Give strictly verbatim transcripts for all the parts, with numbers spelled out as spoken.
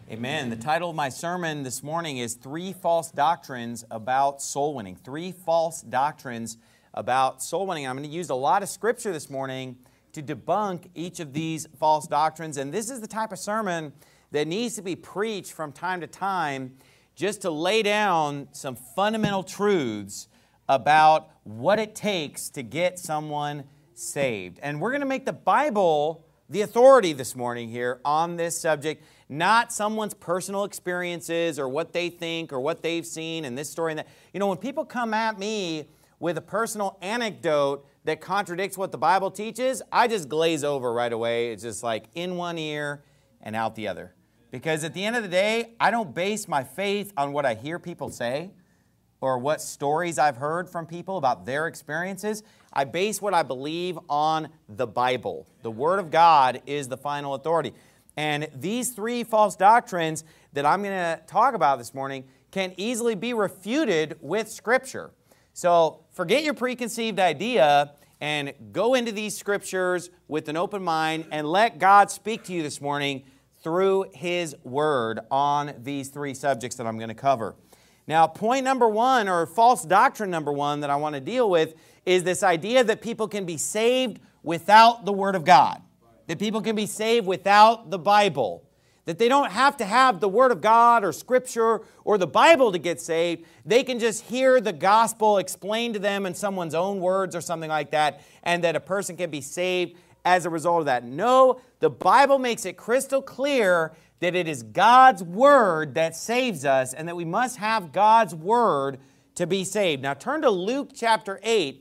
Amen. The title of my sermon this morning is Three False Doctrines About Soul Winning. Three False Doctrines About Soul Winning. I'm going to use a lot of scripture this morning to debunk each of these false doctrines. And this is the type of sermon that needs to be preached from time to time just to lay down some fundamental truths about what it takes to get someone saved. And we're going to make the Bible the authority this morning here on this subject, not someone's personal experiences or what they think or what they've seen and this story and that. You know, when people come at me with a personal anecdote that contradicts what the Bible teaches, I just glaze over right away. It's just like in one ear and out the other. Because at the end of the day, I don't base my faith on what I hear people say or what stories I've heard from people about their experiences. I base what I believe on the Bible. The Word of God is the final authority. And these three false doctrines that I'm going to talk about this morning can easily be refuted with Scripture. So forget your preconceived idea and go into these Scriptures with an open mind and let God speak to you this morning through His Word on these three subjects that I'm going to cover. Now, point number one, or false doctrine number one that I want to deal with is this idea that people can be saved without the Word of God. That people can be saved without the Bible. That they don't have to have the Word of God or Scripture or the Bible to get saved. They can just hear the gospel explained to them in someone's own words or something like that, and that a person can be saved as a result of that. No, the Bible makes it crystal clear that it is God's Word that saves us and that we must have God's Word to be saved. Now turn to Luke chapter eight.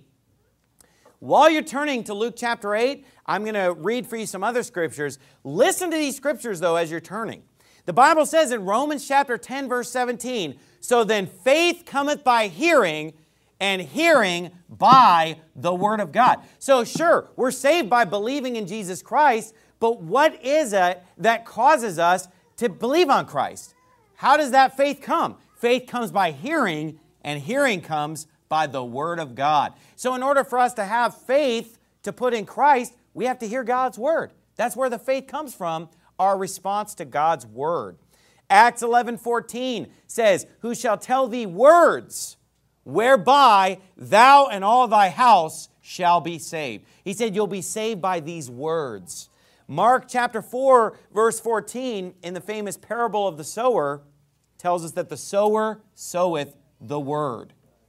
While you're turning to Luke chapter eight, I'm going to read for you some other scriptures. Listen to these scriptures, though, as you're turning. The Bible says in Romans chapter ten, verse seventeen, "So then faith cometh by hearing, and hearing by the Word of God." So sure, we're saved by believing in Jesus Christ, but what is it that causes us to believe on Christ? How does that faith come? Faith comes by hearing, and hearing comes by the Word of God. So in order for us to have faith to put in Christ, we have to hear God's Word. That's where the faith comes from, our response to God's Word. Acts eleven fourteen says, "Who shall tell thee words whereby thou and all thy house shall be saved." He said you'll be saved by these words. Mark chapter four, verse fourteen, in the famous parable of the sower, tells us that the sower soweth the word.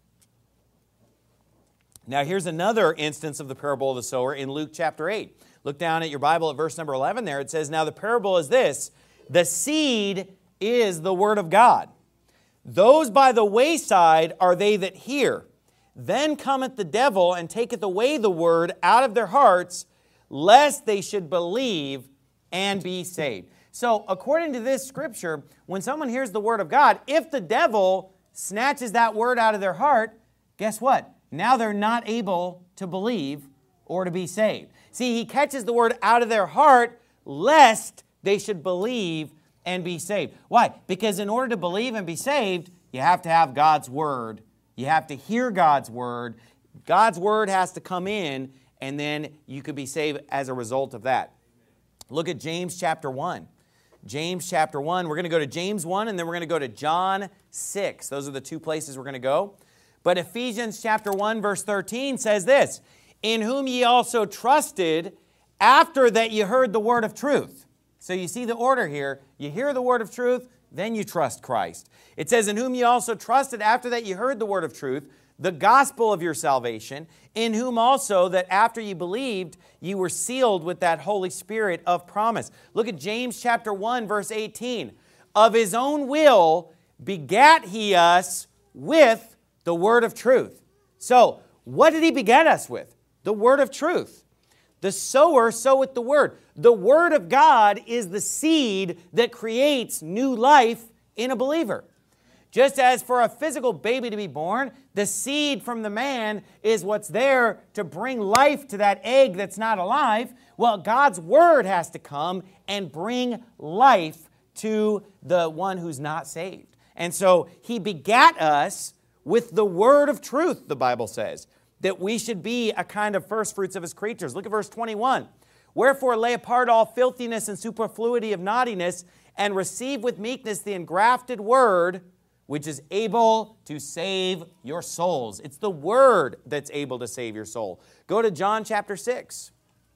Now here's another instance of the parable of the sower in Luke chapter eight. Look down at your Bible at verse number eleven there. It says, "Now the parable is this, the seed is the word of God. Those by the wayside are they that hear. Then cometh the devil and taketh away the word out of their hearts, lest they should believe and be saved." So according to this scripture, when someone hears the word of God, if the devil snatches that word out of their heart, guess what? Now they're not able to believe or to be saved. See, he catches the word out of their heart, lest they should believe and be saved. Why? Because in order to believe and be saved, you have to have God's word. You have to hear God's word. God's word has to come in, and then you could be saved as a result of that. Look at James chapter one. James chapter one. We're going to go to James one, and then we're going to go to John six. Those are the two places we're going to go. But Ephesians chapter one, verse thirteen says this, "In whom ye also trusted, after that ye heard the word of truth." So you see the order here. You hear the word of truth, then you trust Christ. It says, "In whom ye also trusted, after that ye heard the word of truth, the gospel of your salvation, in whom also that after ye believed, ye were sealed with that Holy Spirit of promise." Look at James chapter one, verse eighteen. "Of his own will begat he us with the word of truth." So, what did he beget us with? The word of truth. The sower soweth the word. The word of God is the seed that creates new life in a believer. Just as for a physical baby to be born, the seed from the man is what's there to bring life to that egg that's not alive. Well, God's word has to come and bring life to the one who's not saved. And so he begat us with the word of truth, the Bible says, that we should be a kind of first fruits of his creatures. Look at verse twenty-one. Wherefore lay apart all filthiness and superfluity of naughtiness, and receive with meekness the engrafted word, which is able to save your souls. It's the word that's able to save your soul. Go to John chapter six.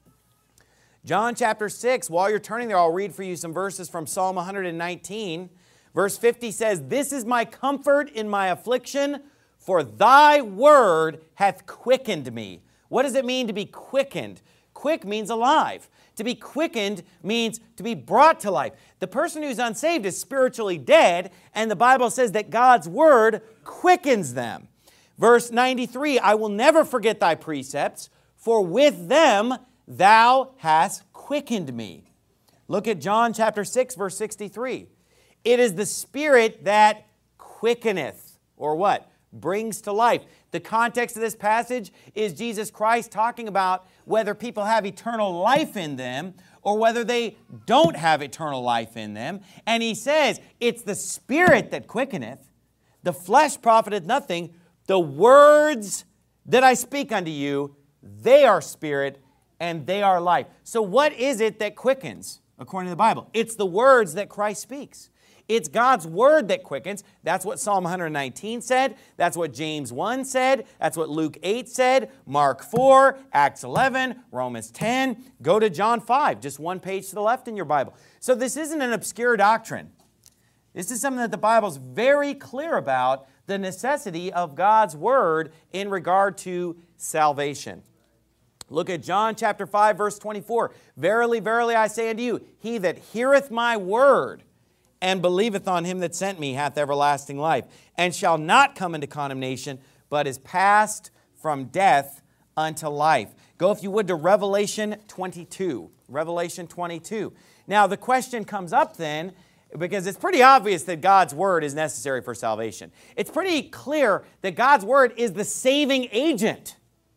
John chapter six, while you're turning there, I'll read for you some verses from Psalm one hundred nineteen. Verse fifty says, "This is my comfort in my affliction, for thy word hath quickened me." What does it mean to be quickened? Quick means alive. To be quickened means to be brought to life. The person who's unsaved is spiritually dead, and the Bible says that God's word quickens them. Verse ninety-three, "I will never forget thy precepts, for with them thou hast quickened me." Look at John chapter six, verse sixty-three. "It is the Spirit that quickeneth," or what? Brings to life. The context of this passage is Jesus Christ talking about whether people have eternal life in them or whether they don't have eternal life in them. And he says, it's the Spirit that quickeneth. The flesh profiteth nothing. The words that I speak unto you, they are spirit and they are life. So what is it that quickens, according to the Bible? It's the words that Christ speaks. It's God's word that quickens. That's what Psalm one hundred nineteen said. That's what James one said. That's what Luke eight said. Mark four, Acts eleven, Romans ten. Go to John five, just one page to the left in your Bible. So this isn't an obscure doctrine. This is something that the Bible's very clear about, the necessity of God's word in regard to salvation. Look at John chapter five, verse twenty-four. "Verily, verily, I say unto you, he that heareth my word and believeth on him that sent me hath everlasting life, and shall not come into condemnation, but is passed from death unto life." Go, if you would, to Revelation twenty-two. Revelation twenty-two. Now, the question comes up then, because it's pretty obvious that God's word is necessary for salvation. It's pretty clear that God's word is the saving agent.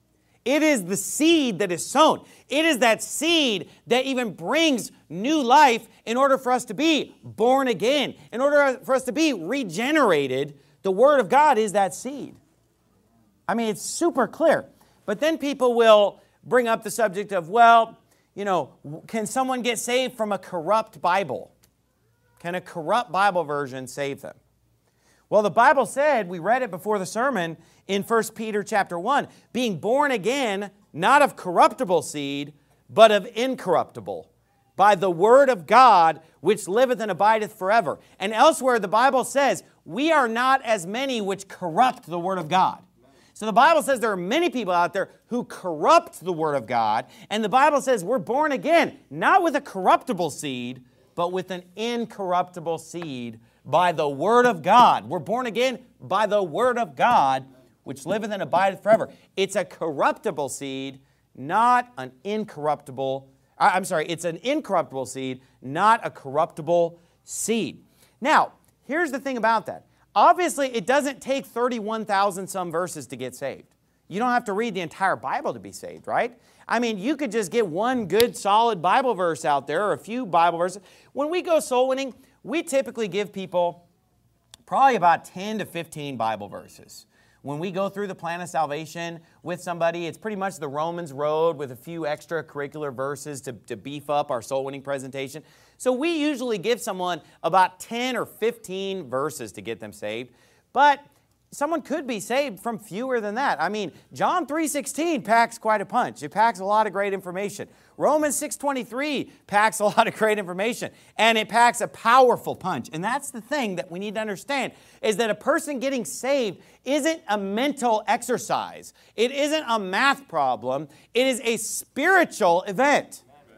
It is the seed that is sown. It is that seed that even brings new life in order for us to be born again. In order for us to be regenerated, the Word of God is that seed. I mean, it's super clear. But then people will bring up the subject of, well, you know, can someone get saved from a corrupt Bible? Can a corrupt Bible version save them? Well, the Bible said, we read it before the sermon in First Peter chapter one, being born again, not of corruptible seed, but of incorruptible, by the word of God, which liveth and abideth forever. And elsewhere, the Bible says, we are not as many which corrupt the word of God. So the Bible says there are many people out there who corrupt the word of God. And the Bible says we're born again, not with a corruptible seed, but with an incorruptible seed by the word of God. We're born again by the word of God, which liveth and abideth forever. It's a corruptible seed, not an incorruptible, I'm sorry, it's an incorruptible seed, not a corruptible seed. Now, here's the thing about that. Obviously, it doesn't take thirty-one thousand some verses to get saved. You don't have to read the entire Bible to be saved, right? I mean, you could just get one good, solid Bible verse out there or a few Bible verses. When we go soul winning, we typically give people probably about ten to fifteen Bible verses. When we go through the plan of salvation with somebody, it's pretty much the Romans road with a few extracurricular verses to, to beef up our soul winning presentation. So we usually give someone about ten or fifteen verses to get them saved. But someone could be saved from fewer than that. I mean, John three sixteen packs quite a punch. It packs a lot of great information. Romans six twenty-three packs a lot of great information. And it packs a powerful punch. And that's the thing that we need to understand, is that a person getting saved isn't a mental exercise. It isn't a math problem. It is a spiritual event.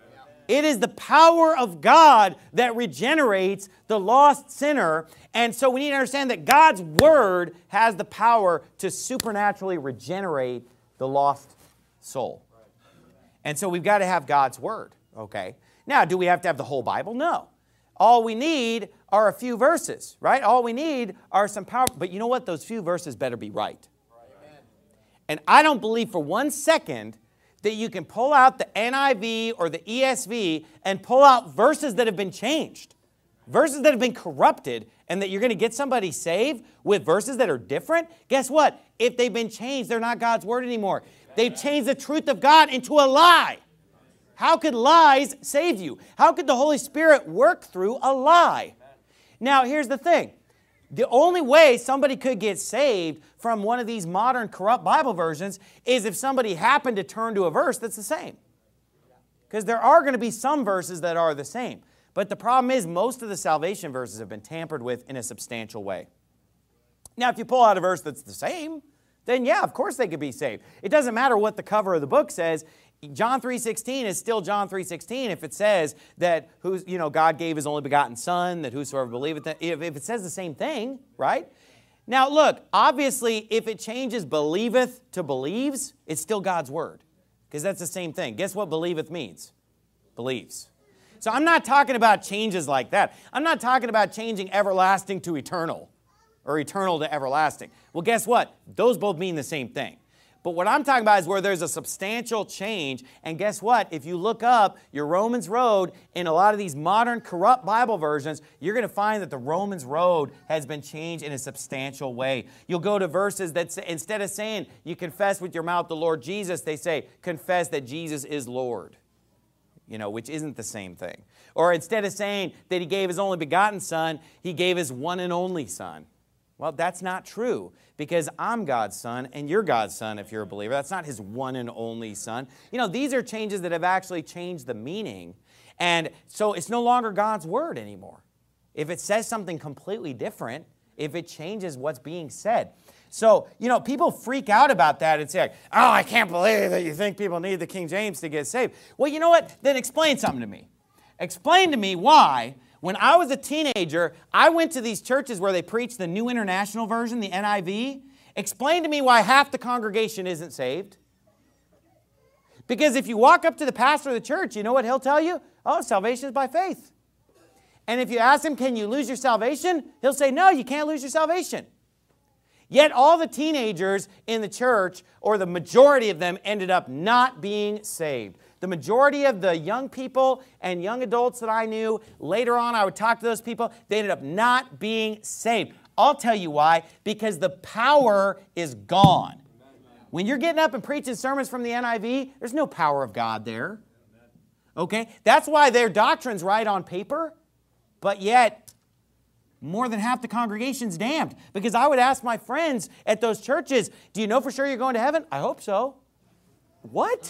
It is the power of God that regenerates the lost sinner. And so we need to understand that God's Word has the power to supernaturally regenerate the lost soul. And so we've got to have God's Word, okay? Now, do we have to have the whole Bible? No. All we need are a few verses, right? All we need are some power. But you know what? Those few verses better be right. And I don't believe for one second that you can pull out the N I V or the E S V and pull out verses that have been changed, verses that have been corrupted, and that you're going to get somebody saved with verses that are different. Guess what? If they've been changed, they're not God's Word anymore. They've changed the truth of God into a lie. How could lies save you? How could the Holy Spirit work through a lie? Now, here's the thing. The only way somebody could get saved from one of these modern corrupt Bible versions is if somebody happened to turn to a verse that's the same. Because there are going to be some verses that are the same. But the problem is most of the salvation verses have been tampered with in a substantial way. Now, if you pull out a verse that's the same, then yeah, of course they could be saved. It doesn't matter what the cover of the book says. John three sixteen is still John three sixteen if it says that who's, you know, God gave His only begotten Son, that whosoever believeth, if, if it says the same thing, right? Now look, obviously if it changes believeth to believes, it's still God's word. Because that's the same thing. Guess what believeth means? Believes. So I'm not talking about changes like that. I'm not talking about changing everlasting to eternal or eternal to everlasting. Well, guess what? Those both mean the same thing. But what I'm talking about is where there's a substantial change. And guess what? If you look up your Romans road in a lot of these modern corrupt Bible versions, you're going to find that the Romans road has been changed in a substantial way. You'll go to verses that say, instead of saying you confess with your mouth the Lord Jesus, they say confess that Jesus is Lord. You know, which isn't the same thing. Or instead of saying that He gave His only begotten Son, He gave His one and only Son. Well, that's not true, because I'm God's son and you're God's son if you're a believer. That's not His one and only Son. You know, these are changes that have actually changed the meaning. And so it's no longer God's word anymore. If it says something completely different, if it changes what's being said. So, you know, people freak out about that and say, oh, I can't believe that you think people need the King James to get saved. Well, you know what? Then explain something to me. Explain to me why, when I was a teenager, I went to these churches where they preached the New International Version, the N I V. Explain to me why half the congregation isn't saved. Because if you walk up to the pastor of the church, you know what he'll tell you? Oh, salvation is by faith. And if you ask him, can you lose your salvation? He'll say, no, you can't lose your salvation. Yet all the teenagers in the church, or the majority of them, ended up not being saved. The majority of the young people and young adults that I knew, later on I would talk to those people, they ended up not being saved. I'll tell you why. Because the power is gone. When you're getting up and preaching sermons from the N I V, there's no power of God there. Okay? That's why their doctrine's right on paper, but yet more than half the congregation's damned. Because I would ask my friends at those churches, do you know for sure you're going to heaven? I hope so. What?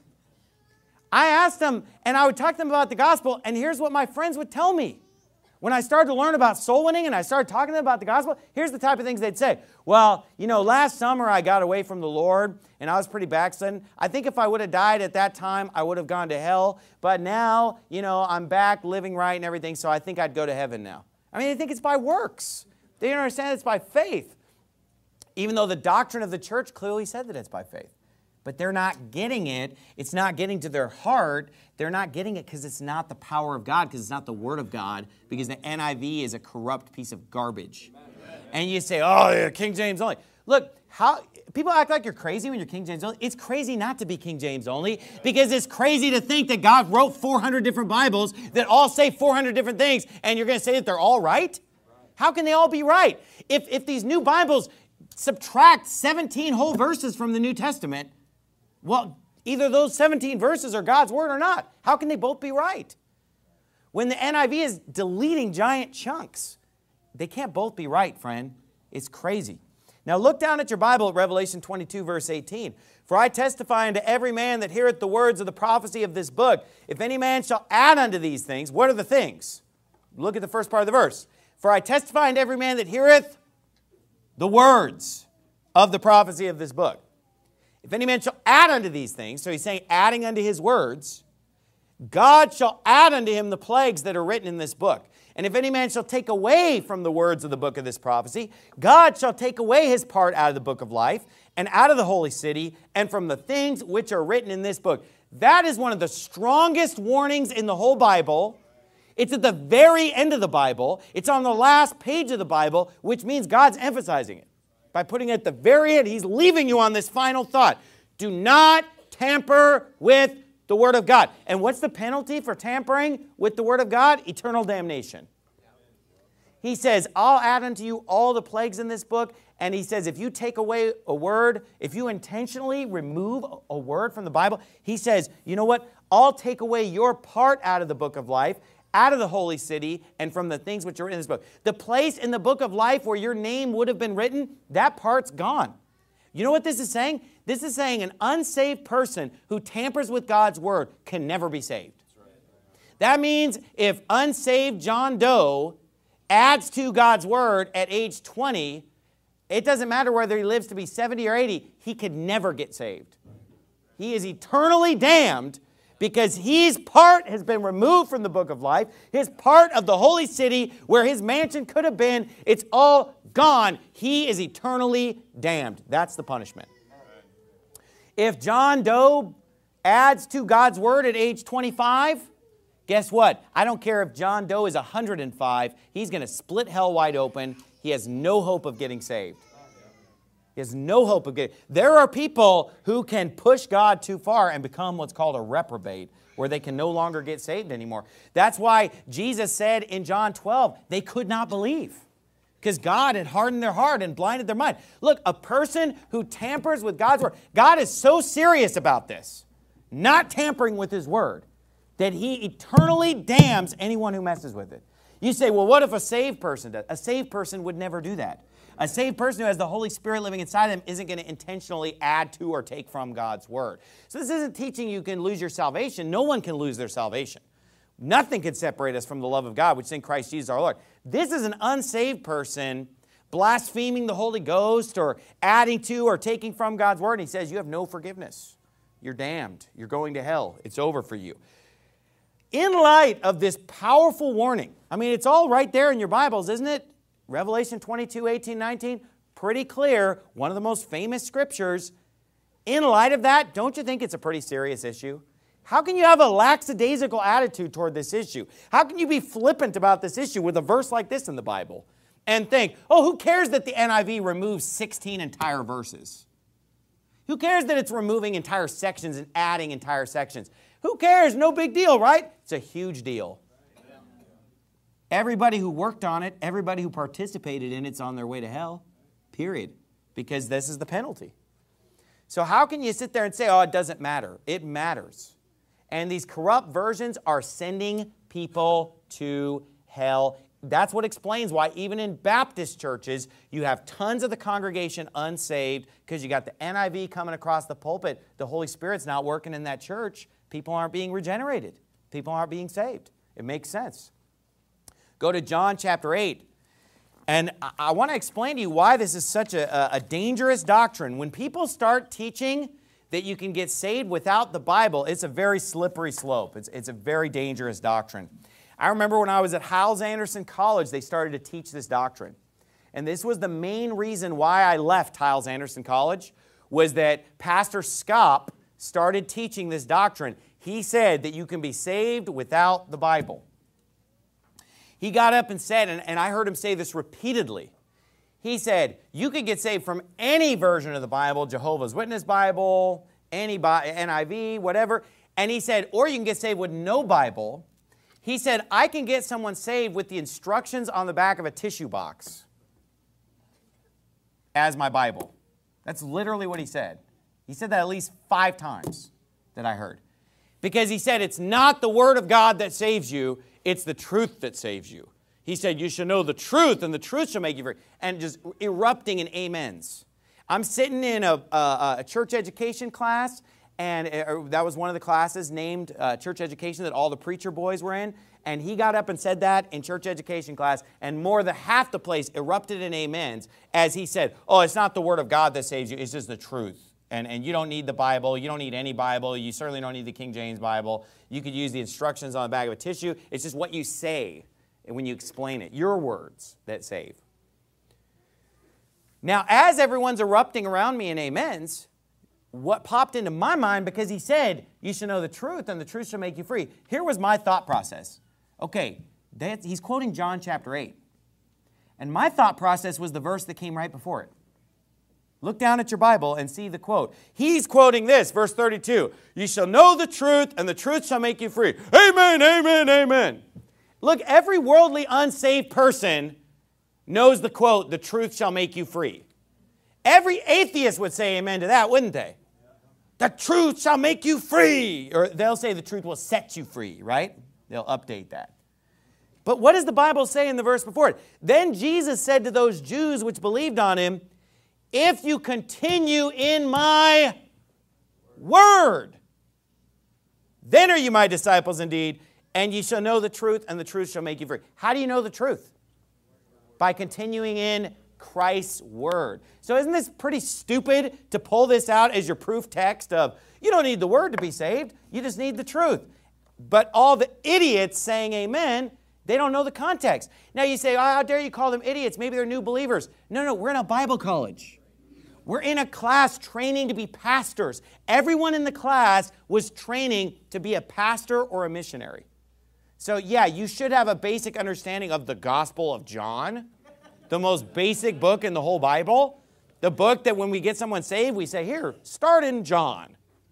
I asked them, and I would talk to them about the gospel, and here's what my friends would tell me. When I started to learn about soul winning and I started talking to them about the gospel, here's the type of things they'd say. Well, you know, last summer I got away from the Lord, and I was pretty backslidden. I think if I would have died at that time, I would have gone to hell. But now, you know, I'm back living right and everything, so I think I'd go to heaven now. I mean, they think it's by works. They don't understand it's by faith. Even though the doctrine of the church clearly said that it's by faith. But they're not getting it. It's not getting to their heart. They're not getting it because it's not the power of God, because it's not the Word of God, because the N I V is a corrupt piece of garbage. Amen. And you say, oh, yeah, King James only. Look, how people act like you're crazy when you're King James only. It's crazy not to be King James only, because it's crazy to think that God wrote four hundred different Bibles that all say four hundred different things, and you're going to say that they're all right? How can they all be right? If, if these new Bibles subtract seventeen whole verses from the New Testament, well, either those seventeen verses are God's word or not. How can they both be right? When the N I V is deleting giant chunks, they can't both be right, friend. It's crazy. Now look down at your Bible at Revelation twenty-two, verse eighteen. For I testify unto every man that heareth the words of the prophecy of this book. If any man shall add unto these things, what are the things? Look at the first part of the verse. For I testify unto every man that heareth the words of the prophecy of this book. If any man shall add unto these things, so he's saying adding unto his words, God shall add unto him the plagues that are written in this book. And if any man shall take away from the words of the book of this prophecy, God shall take away his part out of the book of life, and out of the holy city, and from the things which are written in this book. That is one of the strongest warnings in the whole Bible. It's at the very end of the Bible. It's on the last page of the Bible, which means God's emphasizing it. By putting it at the very end, he's leaving you on this final thought. Do not tamper with the Word of God. And what's the penalty for tampering with the Word of God? Eternal damnation. He says, I'll add unto you all the plagues in this book. And he says, if you take away a word, if you intentionally remove a word from the Bible, he says, you know what? I'll take away your part out of the book of life, out of the holy city, and from the things which are in this book. The place in the book of life where your name would have been written, that part's gone. You know what this is saying? This is saying an unsaved person who tampers with God's word can never be saved. That means if unsaved John Doe adds to God's word at age twenty, it doesn't matter whether he lives to be seventy or eighty, he could never get saved. He is eternally damned because his part has been removed from the book of life. His part of the holy city where his mansion could have been, it's all gone. He is eternally damned. That's the punishment. If John Doe adds to God's word at age twenty-five, guess what? I don't care if John Doe is one hundred five. He's going to split hell wide open. He has no hope of getting saved. He has no hope of getting... There are people who can push God too far and become what's called a reprobate, where they can no longer get saved anymore. That's why Jesus said in John twelve, they could not believe, because God had hardened their heart and blinded their mind. Look, a person who tampers with God's word, God is so serious about this, not tampering with his word, that he eternally damns anyone who messes with it. You say, well, what if a saved person does? A saved person would never do that. A saved person who has the Holy Spirit living inside them isn't going to intentionally add to or take from God's word. So this isn't teaching you can lose your salvation. No one can lose their salvation. Nothing can separate us from the love of God, which is in Christ Jesus our Lord. This is an unsaved person blaspheming the Holy Ghost or adding to or taking from God's word. And he says, you have no forgiveness. You're damned. You're going to hell. It's over for you. In light of this powerful warning, I mean, it's all right there in your Bibles, isn't it? Revelation twenty-two, eighteen, nineteen, pretty clear, one of the most famous scriptures. In light of that, don't you think it's a pretty serious issue? How can you have a lackadaisical attitude toward this issue? How can you be flippant about this issue with a verse like this in the Bible and think, oh, who cares that the N I V removes sixteen entire verses? Who cares that it's removing entire sections and adding entire sections? Who cares? No big deal, right? It's a huge deal. Everybody who worked on it, everybody who participated in it's on their way to hell, period, because this is the penalty. So how can you sit there and say, oh, it doesn't matter? It matters. And these corrupt versions are sending people to hell. That's what explains why even in Baptist churches, you have tons of the congregation unsaved because you got the N I V coming across the pulpit. The Holy Spirit's not working in that church. People aren't being regenerated. People aren't being saved. It makes sense. Go to John chapter eight. And I, I want to explain to you why this is such a, a dangerous doctrine. When people start teaching that you can get saved without the Bible, it's a very slippery slope. It's, it's a very dangerous doctrine. I remember when I was at Hyles-Anderson College, they started to teach this doctrine. And this was the main reason why I left Hyles-Anderson College, was that Pastor Scop started teaching this doctrine. He said that you can be saved without the Bible. He got up and said, and, and I heard him say this repeatedly, he said, you could get saved from any version of the Bible, Jehovah's Witness Bible, any N I V, whatever. And he said, or you can get saved with no Bible. He said, I can get someone saved with the instructions on the back of a tissue box as my Bible. That's literally what he said. He said that at least five times that I heard. Because he said, it's not the Word of God that saves you, it's the truth that saves you. He said, you should know the truth, and the truth shall make you free. And just erupting in amens. I'm sitting in a, a, a church education class, and it, that was one of the classes named uh, church education that all the preacher boys were in. And he got up and said that in church education class, and more than half the place erupted in amens as he said, oh, it's not the Word of God that saves you, it's just the truth. And, and you don't need the Bible. You don't need any Bible. You certainly don't need the King James Bible. You could use the instructions on the back of a tissue. It's just what you say when you explain it. Your words that save. Now, as everyone's erupting around me in amens, what popped into my mind, because he said, you should know the truth, and the truth shall make you free. Here was my thought process. Okay, that, he's quoting John chapter eight. And my thought process was the verse that came right before it. Look down at your Bible and see the quote. He's quoting this, verse thirty-two. You shall know the truth, and the truth shall make you free. Amen, amen, amen. Look, every worldly, unsaved person knows the quote, the truth shall make you free. Every atheist would say amen to that, wouldn't they? the truth shall make you free. Or they'll say the truth will set you free, right? They'll update that. But what does the Bible say in the verse before it? Then Jesus said to those Jews which believed on him, if you continue in my word, then are you my disciples indeed, and ye shall know the truth, and the truth shall make you free. How do you know the truth? By continuing in Christ's word. So isn't this pretty stupid to pull this out as your proof text of, you don't need the word to be saved, you just need the truth. But all the idiots saying amen, they don't know the context. Now you say, oh, how dare you call them idiots? Maybe they're new believers. No, no, we're in a Bible college. We're in a class training to be pastors. Everyone in the class was training to be a pastor or a missionary. So yeah, you should have a basic understanding of the Gospel of John, the most basic book in the whole Bible. The book that when we get someone saved, we say, here, start in John.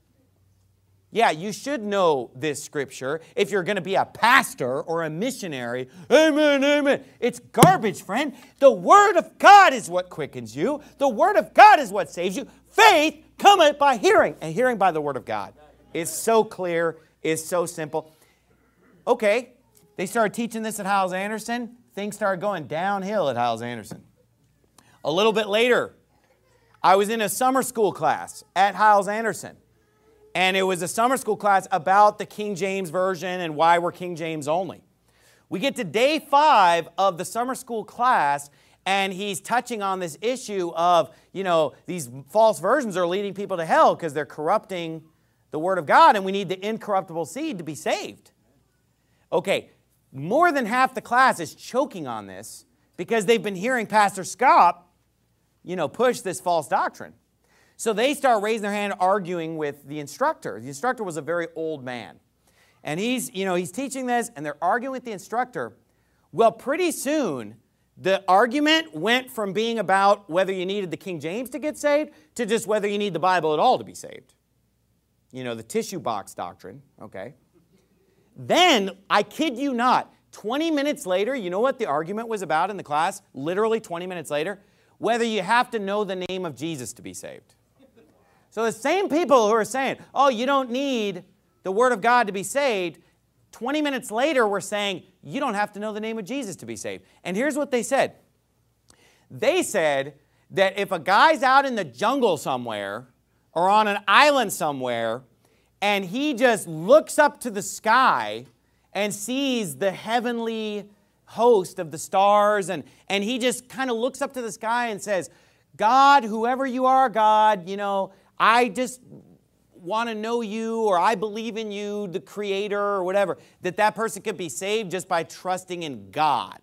Yeah, you should know this scripture if you're going to be a pastor or a missionary. Amen, amen. It's garbage, friend. The Word of God is what quickens you. The Word of God is what saves you. Faith cometh by hearing, and hearing by the Word of God. It's so clear. It's so simple. Okay, they started teaching this at Hyles-Anderson. Things started going downhill at Hyles-Anderson. A little bit later, I was in a summer school class at Hyles-Anderson. And it was a summer school class about the King James Version and why we're King James only. We get to day five of the summer school class, and he's touching on this issue of, you know, these false versions are leading people to hell because they're corrupting the Word of God, and we need the incorruptible seed to be saved. Okay, more than half the class is choking on this because they've been hearing Pastor Scott, you know, push this false doctrine. So they start raising their hand, arguing with the instructor. The instructor was a very old man. And he's, you know, he's teaching this, and they're arguing with the instructor. Well, pretty soon, the argument went from being about whether you needed the King James to get saved to just whether you need the Bible at all to be saved. You know, the tissue box doctrine, okay? Then, I kid you not, twenty minutes later, you know what the argument was about in the class? Literally twenty minutes later? Whether you have to know the name of Jesus to be saved. So the same people who are saying, oh, you don't need the Word of God to be saved, twenty minutes later were saying, you don't have to know the name of Jesus to be saved. And here's what they said. They said that if a guy's out in the jungle somewhere or on an island somewhere and he just looks up to the sky and sees the heavenly host of the stars and, and he just kind of looks up to the sky and says, God, whoever you are, God, you know, I just want to know you, or I believe in you, the Creator, or whatever, that that person could be saved just by trusting in God.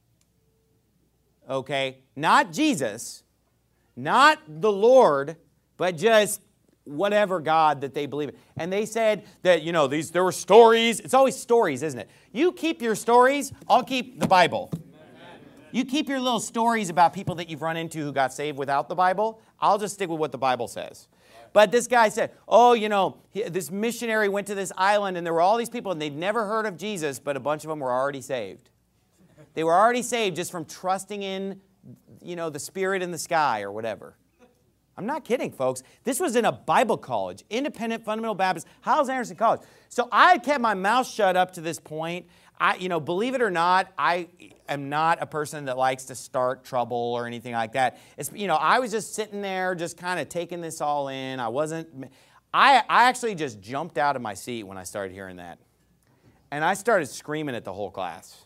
Okay? Not Jesus, not the Lord, but just whatever God that they believe in. And they said that, you know, these there were stories. It's always stories, isn't it? You keep your stories, I'll keep the Bible. You keep your little stories about people that you've run into who got saved without the Bible. I'll just stick with what the Bible says. But this guy said, oh, you know, he, this missionary went to this island and there were all these people and they'd never heard of Jesus, but a bunch of them were already saved. They were already saved just from trusting in, you know, the Spirit in the sky or whatever. I'm not kidding, folks. This was in a Bible college, independent fundamental Baptist, Hyles-Anderson College. So I had kept my mouth shut up to this point. I, you know, believe it or not, I am not a person that likes to start trouble or anything like that. It's, you know, I was just sitting there, just kind of taking this all in. I wasn't, I, I actually just jumped out of my seat when I started hearing that. And I started screaming at the whole class.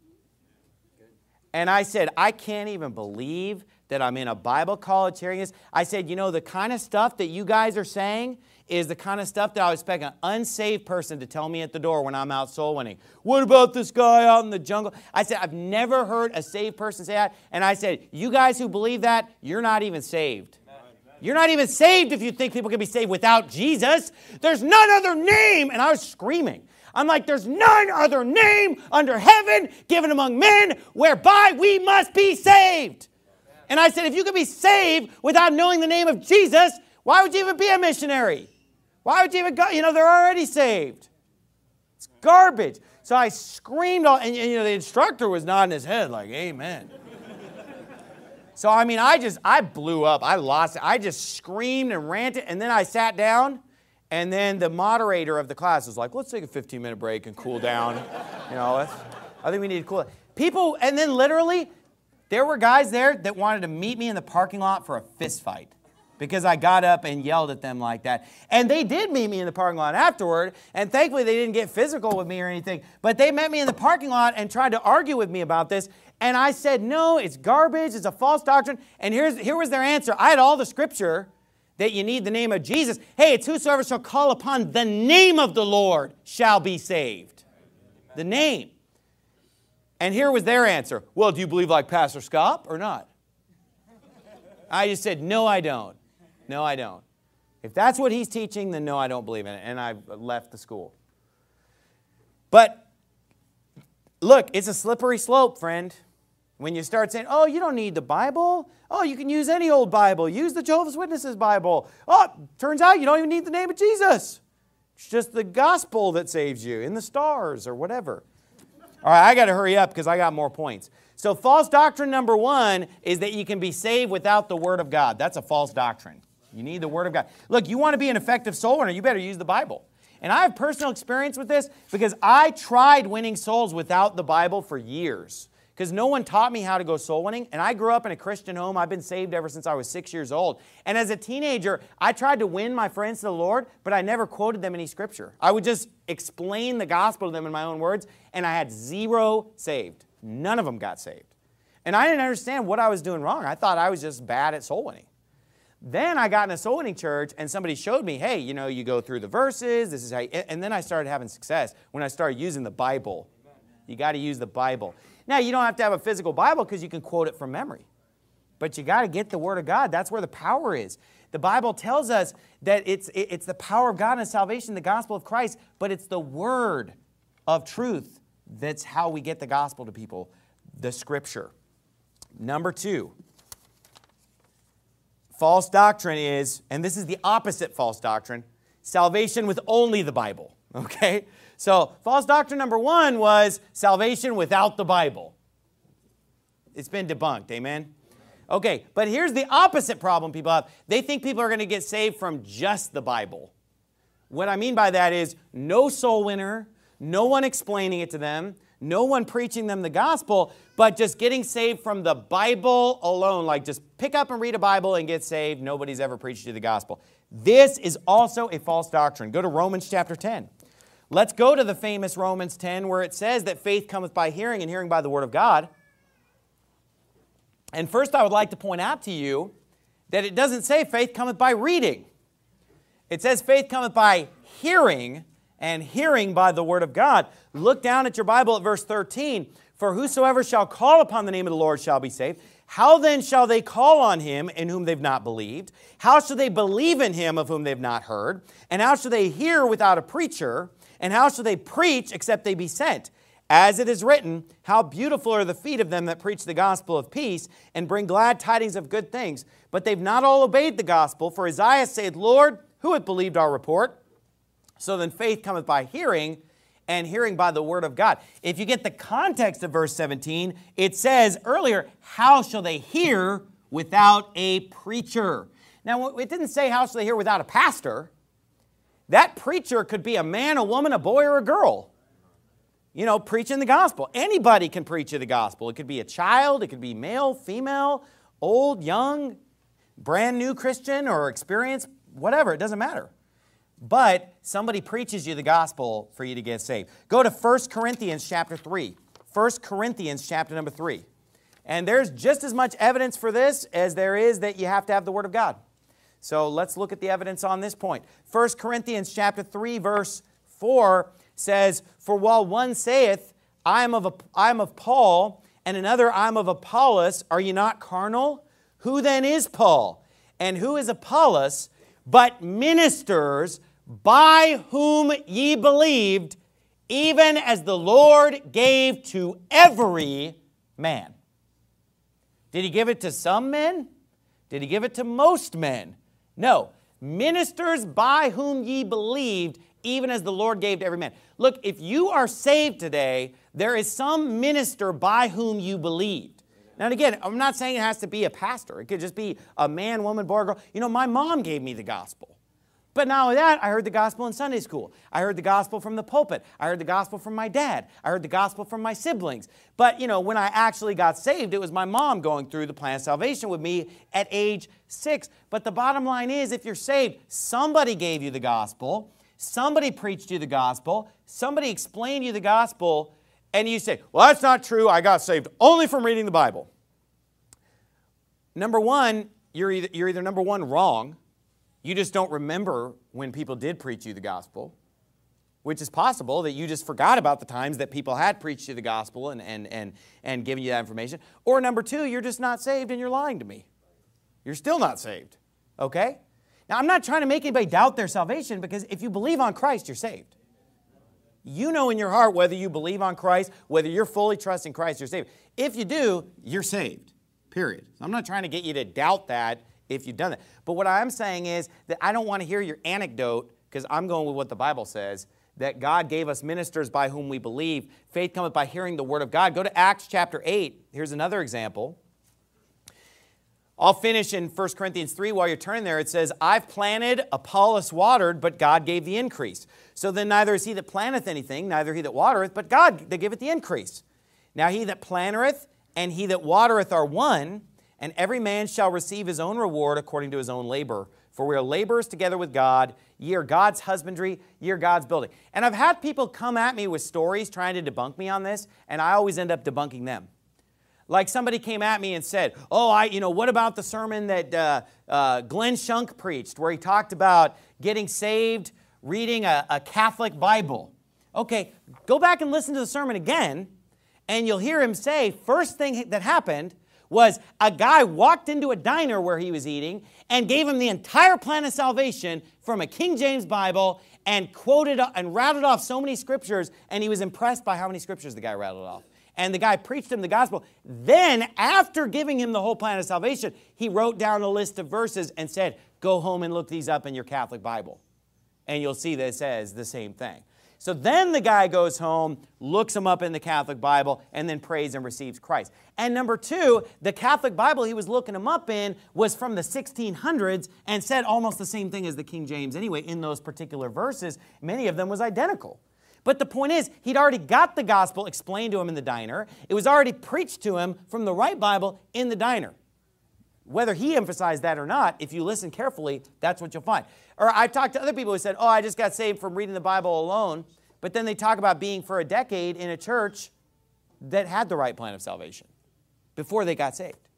And I said, I can't even believe that I'm in a Bible college hearing this. I said, you know, the kind of stuff that you guys are saying is the kind of stuff that I would expect an unsaved person to tell me at the door when I'm out soul winning. What about this guy out in the jungle? I said, I've never heard a saved person say that. And I said, you guys who believe that, you're not even saved. You're not even saved if you think people can be saved without Jesus. There's none other name. And I was screaming. I'm like, there's none other name under heaven given among men whereby we must be saved. And I said, if you could be saved without knowing the name of Jesus, why would you even be a missionary? Why would you even go? You know, they're already saved. It's garbage. So I screamed, all, and, and you know, the instructor was nodding his head like, amen. So, I mean, I just, I blew up. I lost it. I just screamed and ranted, and then I sat down, and then the moderator of the class was like, let's take a fifteen minute break and cool down. You know, that's, I think we need to cool it. People, and then literally, there were guys there that wanted to meet me in the parking lot for a fist fight because I got up and yelled at them like that. And they did meet me in the parking lot afterward, and thankfully they didn't get physical with me or anything, but they met me in the parking lot and tried to argue with me about this. And I said, no, it's garbage, it's a false doctrine. And here's, here was their answer. I had all the scripture that you need the name of Jesus. Hey, it's whosoever shall call upon the name of the Lord shall be saved. The name. And here was their answer. Well, do you believe like Pastor Scott or not? I just said, no, I don't. No, I don't. If that's what he's teaching, then no, I don't believe in it. And I left the school. But look, it's a slippery slope, friend. When you start saying, oh, you don't need the Bible. Oh, you can use any old Bible. Use the Jehovah's Witnesses Bible. Oh, turns out you don't even need the name of Jesus. It's just the gospel that saves you in the stars or whatever. All right, I got to hurry up because I got more points. So false doctrine number one is that you can be saved without the Word of God. That's a false doctrine. You need the Word of God. Look, you want to be an effective soul winner, you better use the Bible. And I have personal experience with this because I tried winning souls without the Bible for years. Because no one taught me how to go soul winning. And I grew up in a Christian home. I've been saved ever since I was six years old. And as a teenager, I tried to win my friends to the Lord, but I never quoted them any scripture. I would just explain the gospel to them in my own words, and I had zero saved. None of them got saved. And I didn't understand what I was doing wrong. I thought I was just bad at soul winning. Then I got in a soul winning church, and somebody showed me, hey, you know, you go through the verses. This is how you, and then I started having success when I started using the Bible. You got to use the Bible. Now, you don't have to have a physical Bible because you can quote it from memory. But you got to get the Word of God. That's where the power is. The Bible tells us that it's, it's the power of God and salvation, the gospel of Christ, but it's the Word of truth that's how we get the gospel to people, the Scripture. Number two, false doctrine is, and this is the opposite false doctrine, salvation with only the Bible, okay? So, false doctrine number one was salvation without the Bible. It's been debunked, amen? Okay, but here's the opposite problem people have. They think people are going to get saved from just the Bible. What I mean by that is no soul winner, no one explaining it to them, no one preaching them the gospel, but just getting saved from the Bible alone. Like just pick up and read a Bible and get saved. Nobody's ever preached you the gospel. This is also a false doctrine. Go to Romans chapter ten. Let's go to the famous Romans ten where it says that faith cometh by hearing and hearing by the word of God. And first I would like to point out to you that it doesn't say faith cometh by reading. It says faith cometh by hearing and hearing by the word of God. Look down at your Bible at verse thirteen. For whosoever shall call upon the name of the Lord shall be saved. How then shall they call on him in whom they've not believed? How shall they believe in him of whom they've not heard? And how shall they hear without a preacher? And how shall they preach except they be sent? As it is written, how beautiful are the feet of them that preach the gospel of peace and bring glad tidings of good things. But they've not all obeyed the gospel. For Isaiah saith, Lord, who hath believed our report? So then faith cometh by hearing, and hearing by the word of God. If you get the context of verse seventeen, it says earlier, how shall they hear without a preacher? Now, it didn't say how shall they hear without a pastor. That preacher could be a man, a woman, a boy, or a girl. You know, preaching the gospel. Anybody can preach you the gospel. It could be a child, it could be male, female, old, young, brand new Christian, or experienced, whatever, it doesn't matter. But somebody preaches you the gospel for you to get saved. Go to First Corinthians chapter three. First Corinthians chapter number three. And there's just as much evidence for this as there is that you have to have the word of God. So let's look at the evidence on this point. First Corinthians chapter three verse four says, For while one saith, I am of, I am of Paul, and another, I am of Apollos, are ye not carnal? Who then is Paul? And who is Apollos? But ministers by whom ye believed, even as the Lord gave to every man. Did he give it to some men? Did he give it to most men? No. Ministers by whom ye believed, even as the Lord gave to every man. Look, if you are saved today, there is some minister by whom you believed. Now, and again, I'm not saying it has to be a pastor. It could just be a man, woman, boy, or girl. You know, my mom gave me the gospel. But not only that, I heard the gospel in Sunday school. I heard the gospel from the pulpit. I heard the gospel from my dad. I heard the gospel from my siblings. But, you know, when I actually got saved, it was my mom going through the plan of salvation with me at age six. But the bottom line is, if you're saved, somebody gave you the gospel. Somebody preached you the gospel. Somebody explained you the gospel. And you say, well, that's not true. I got saved only from reading the Bible. Number one, you're either, you're either number one, wrong. You just don't remember when people did preach you the gospel, which is possible that you just forgot about the times that people had preached you the gospel and, and, and, and given you that information. Or number two, you're just not saved and you're lying to me. You're still not saved, okay? Now, I'm not trying to make anybody doubt their salvation, because if you believe on Christ, you're saved. You know in your heart whether you believe on Christ, whether you're fully trusting Christ, you're saved. If you do, you're saved, period. I'm not trying to get you to doubt that if you've done that. But what I'm saying is that I don't want to hear your anecdote, because I'm going with what the Bible says, that God gave us ministers by whom we believe. Faith cometh by hearing the word of God. Go to Acts chapter eight. Here's another example. I'll finish in First Corinthians three while you're turning there. It says, I've planted, Apollos watered, but God gave the increase. So then neither is he that planteth anything, neither he that watereth, but God that giveth the increase. Now he that planteth and he that watereth are one, and every man shall receive his own reward according to his own labor. For we are laborers together with God. Ye are God's husbandry, ye are God's building. And I've had people come at me with stories trying to debunk me on this, and I always end up debunking them. Like somebody came at me and said, oh, I, you know, what about the sermon that uh, uh, Glenn Shunk preached, where he talked about getting saved, reading a, a Catholic Bible? Okay, go back and listen to the sermon again, and you'll hear him say, first thing that happened was a guy walked into a diner where he was eating and gave him the entire plan of salvation from a King James Bible and quoted and rattled off so many scriptures, and he was impressed by how many scriptures the guy rattled off. And the guy preached him the gospel. Then, after giving him the whole plan of salvation, he wrote down a list of verses and said, go home and look these up in your Catholic Bible. And you'll see that it says the same thing. So then the guy goes home, looks them up in the Catholic Bible, and then prays and receives Christ. And number two, the Catholic Bible he was looking them up in was from the sixteen hundreds and said almost the same thing as the King James anyway in those particular verses. Many of them was identical. But the point is, he'd already got the gospel explained to him in the diner. It was already preached to him from the right Bible in the diner. Whether he emphasized that or not, if you listen carefully, that's what you'll find. Or I've talked to other people who said, oh, I just got saved from reading the Bible alone. But then they talk about being for a decade in a church that had the right plan of salvation before they got saved.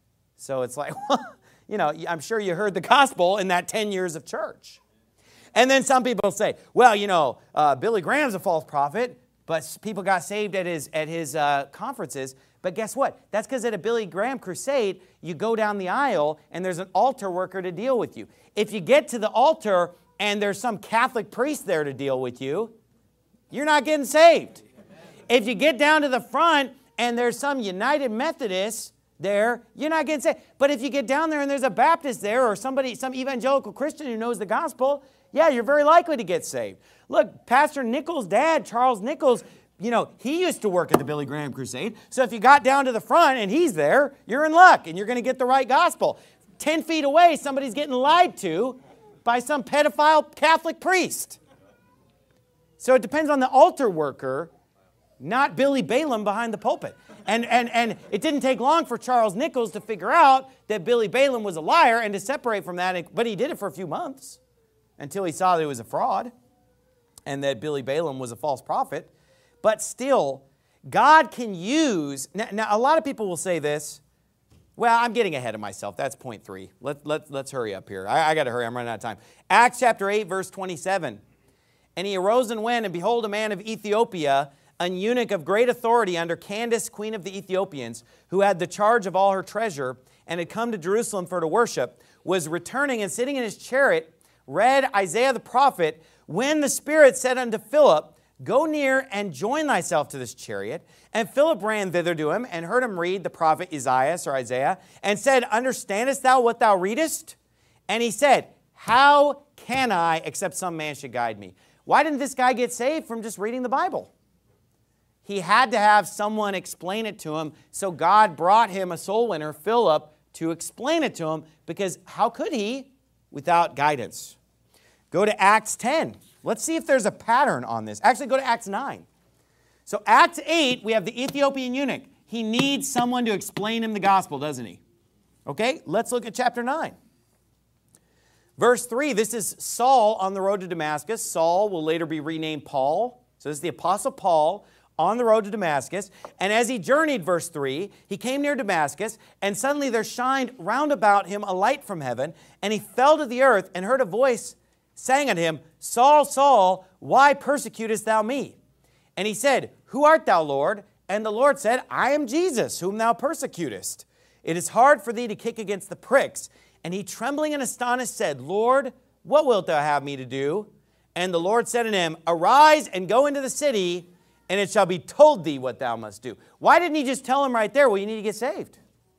So it's like, well, you know, I'm sure you heard the gospel in that ten years of church. And then some people say, well, you know, uh, Billy Graham's a false prophet, but people got saved at his, at his uh, conferences. But guess what? That's because at a Billy Graham crusade, you go down the aisle and there's an altar worker to deal with you. If you get to the altar and there's some Catholic priest there to deal with you, you're not getting saved. If you get down to the front and there's some United Methodist there, you're not getting saved. But if you get down there and there's a Baptist there or somebody, some evangelical Christian who knows the gospel, yeah, you're very likely to get saved. Look, Pastor Nichols' dad, Charles Nichols, you know, he used to work at the Billy Graham Crusade. So if you got down to the front and he's there, you're in luck and you're going to get the right gospel. Ten feet away, somebody's getting lied to by some pedophile Catholic priest. So it depends on the altar worker, not Billy Balaam behind the pulpit. And, and, and it didn't take long for Charles Nichols to figure out that Billy Balaam was a liar and to separate from that. But he did it for a few months until he saw that it was a fraud and that Billy Balaam was a false prophet. But still, God can use... Now, now a lot of people will say this. Well, I'm getting ahead of myself. That's point three. Let, let, let's hurry up here. I, I got to hurry. I'm running out of time. Acts chapter eight, verse twenty-seven. And he arose and went, and behold, a man of Ethiopia, an eunuch of great authority under Candace, queen of the Ethiopians, who had the charge of all her treasure, and had come to Jerusalem for to worship, was returning and sitting in his chariot, read Isaiah the prophet, when the Spirit said unto Philip, go near and join thyself to this chariot. And Philip ran thither to him, and heard him read the prophet Isaiah, or Isaiah, and said, understandest thou what thou readest? And he said, how can I, except some man should guide me? Why didn't this guy get saved from just reading the Bible? he had to have someone explain it to him. So God brought him a soul winner, Philip, to explain it to him, because how could he without guidance? Go to Acts ten. Let's see if there's a pattern on this. Actually, go to Acts nine. So Acts eight, we have the Ethiopian eunuch. He needs someone to explain him the gospel, doesn't he? Okay, let's look at chapter nine. Verse three, this is Saul on the road to Damascus. Saul will later be renamed Paul. So this is the Apostle Paul on the road to Damascus. And as he journeyed, verse three, he came near Damascus, and suddenly there shined round about him a light from heaven, and he fell to the earth and heard a voice saying unto him, Saul, Saul, why persecutest thou me? And he said, Who art thou, Lord? And the Lord said, I am Jesus, whom thou persecutest. It is hard for thee to kick against the pricks. And he, trembling and astonished, said, Lord, what wilt thou have me to do? And the Lord said unto him, Arise and go into the city, and it shall be told thee what thou must do. Why didn't he just tell him right there, well, you need to get saved?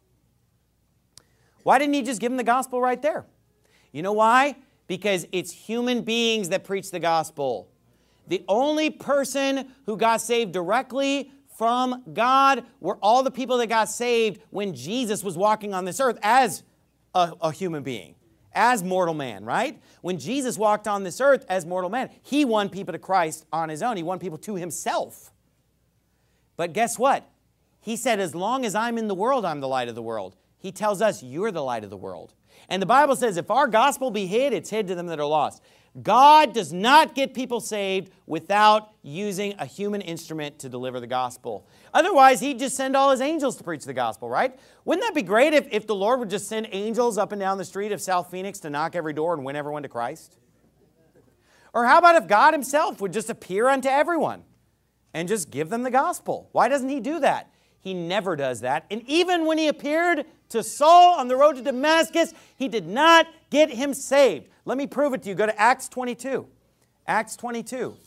Why didn't he just give him the gospel right there? You know why? Because it's human beings that preach the gospel. The only person who got saved directly from God were all the people that got saved when Jesus was walking on this earth as a, a human being, as mortal man, right? When Jesus walked on this earth as mortal man, he won people to Christ on his own. He won people to himself. But guess what? He said, as long as I'm in the world, I'm the light of the world. He tells us, you're the light of the world. And the Bible says, if our gospel be hid, it's hid to them that are lost. God does not get people saved without using a human instrument to deliver the gospel. Otherwise, he'd just send all his angels to preach the gospel, right? Wouldn't that be great if, if the Lord would just send angels up and down the street of South Phoenix to knock every door and win everyone to Christ? Or how about if God himself would just appear unto everyone and just give them the gospel? Why doesn't he do that? He never does that. And even when he appeared to Saul on the road to Damascus, he did not get him saved. Let me prove it to you. Go to Acts twenty-two. Acts twenty-two.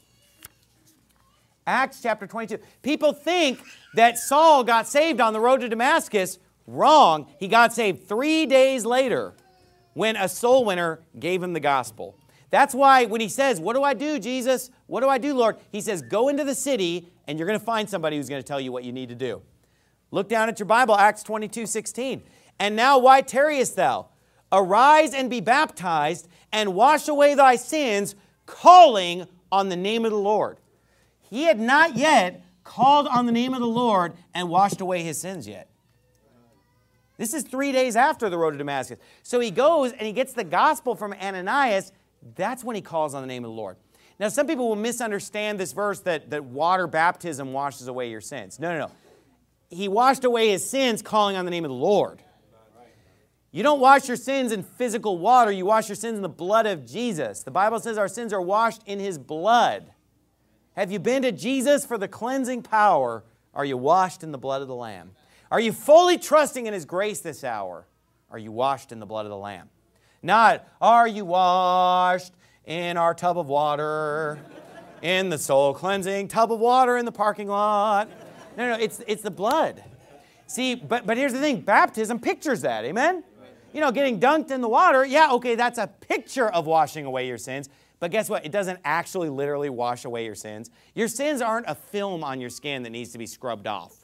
Acts chapter twenty-two. People think that Saul got saved on the road to Damascus. Wrong. He got saved three days later when a soul winner gave him the gospel. That's why when he says, what do I do, Jesus? What do I do, Lord? He says, go into the city and you're going to find somebody who's going to tell you what you need to do. Look down at your Bible, Acts twenty-two sixteen. And now why tarriest thou? Arise and be baptized and wash away thy sins, calling on the name of the Lord. He had not yet called on the name of the Lord and washed away his sins yet. This is three days after the road to Damascus. So he goes and he gets the gospel from Ananias. That's when he calls on the name of the Lord. Now, some people will misunderstand this verse that, that water baptism washes away your sins. No, no, no. He washed away his sins calling on the name of the Lord. You don't wash your sins in physical water. You wash your sins in the blood of Jesus. The Bible says our sins are washed in his blood. Have you been to Jesus for the cleansing power? Are you washed in the blood of the Lamb? Are you fully trusting in his grace this hour? Are you washed in the blood of the Lamb? Not, are you washed in our tub of water, in the soul cleansing tub of water in the parking lot? No, no, it's, it's the blood. See, but, but here's the thing. Baptism pictures that, amen? You know, getting dunked in the water, yeah, okay, that's a picture of washing away your sins. But guess what? It doesn't actually literally wash away your sins. Your sins aren't a film on your skin that needs to be scrubbed off.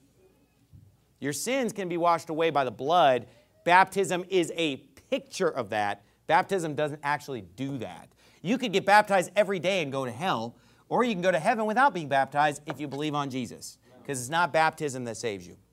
Your sins can be washed away by the blood. Baptism is a picture of that. Baptism doesn't actually do that. You could get baptized every day and go to hell, or you can go to heaven without being baptized if you believe on Jesus, because it's not baptism that saves you.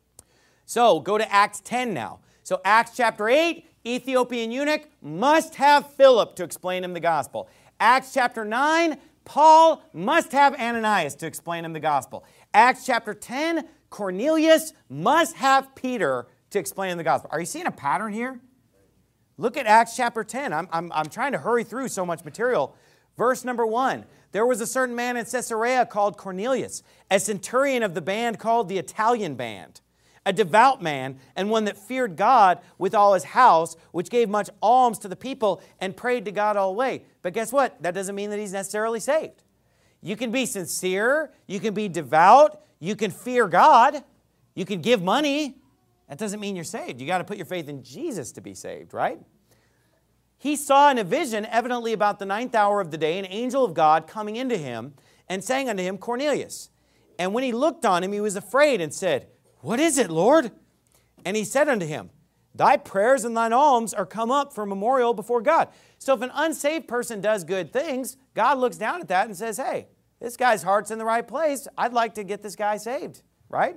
So go to Acts ten now. So Acts chapter eight, Ethiopian eunuch must have Philip to explain him the gospel. Acts chapter nine, Paul must have Ananias to explain him the gospel. Acts chapter ten, Cornelius must have Peter to explain him the gospel. Are you seeing a pattern here? Look at Acts chapter ten. I'm, I'm, I'm trying to hurry through so much material. Verse number one. There was a certain man in Caesarea called Cornelius, a centurion of the band called the Italian band, a devout man, and one that feared God with all his house, which gave much alms to the people and prayed to God all the way. But guess what? That doesn't mean that he's necessarily saved. You can be sincere, you can be devout, you can fear God, you can give money. That doesn't mean you're saved. You got to put your faith in Jesus to be saved, right? He saw in a vision, evidently about the ninth hour of the day, an angel of God coming into him and saying unto him, Cornelius. And when he looked on him, he was afraid and said, What is it, Lord? And he said unto him, Thy prayers and thine alms are come up for memorial before God. So if an unsaved person does good things, God looks down at that and says, hey, this guy's heart's in the right place. I'd like to get this guy saved, right?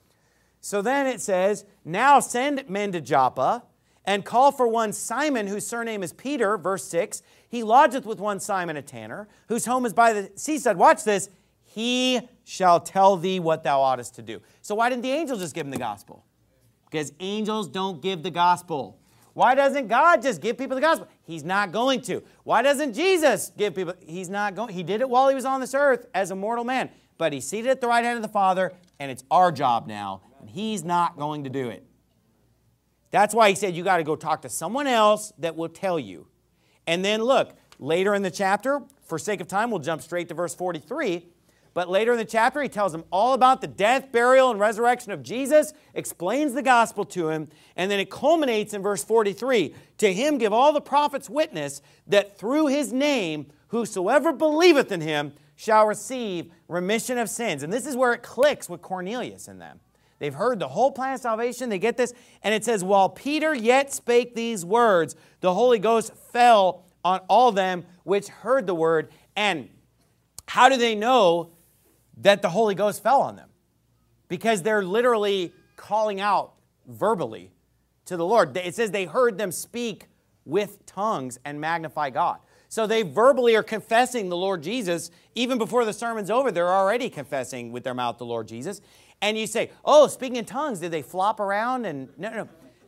So then it says, Now send men to Joppa, and call for one Simon, whose surname is Peter, verse six. He lodgeth with one Simon a tanner, whose home is by the seaside. Watch this. He shall tell thee what thou oughtest to do. So why didn't the angel just give him the gospel? Because angels don't give the gospel. Why doesn't God just give people the gospel? He's not going to. Why doesn't Jesus give people? He's not going. He did it while he was on this earth as a mortal man. But he's seated at the right hand of the Father, and it's our job now, and he's not going to do it. That's why he said you got to go talk to someone else that will tell you. And then look, later in the chapter, for sake of time, we'll jump straight to verse forty-three. But later in the chapter, he tells them all about the death, burial, and resurrection of Jesus, explains the gospel to him, and then it culminates in verse forty-three. To him give all the prophets witness that through his name, whosoever believeth in him shall receive remission of sins. And this is where it clicks with Cornelius and them. They've heard the whole plan of salvation. They get this. And it says, While Peter yet spake these words, the Holy Ghost fell on all them which heard the word. And how do they know that the Holy Ghost fell on them? Because they're literally calling out verbally to the Lord. It says they heard them speak with tongues and magnify God. So they verbally are confessing the Lord Jesus. Even before the sermon's over, they're already confessing with their mouth the Lord Jesus. And you say, oh, speaking in tongues, did they flop around? And no, no.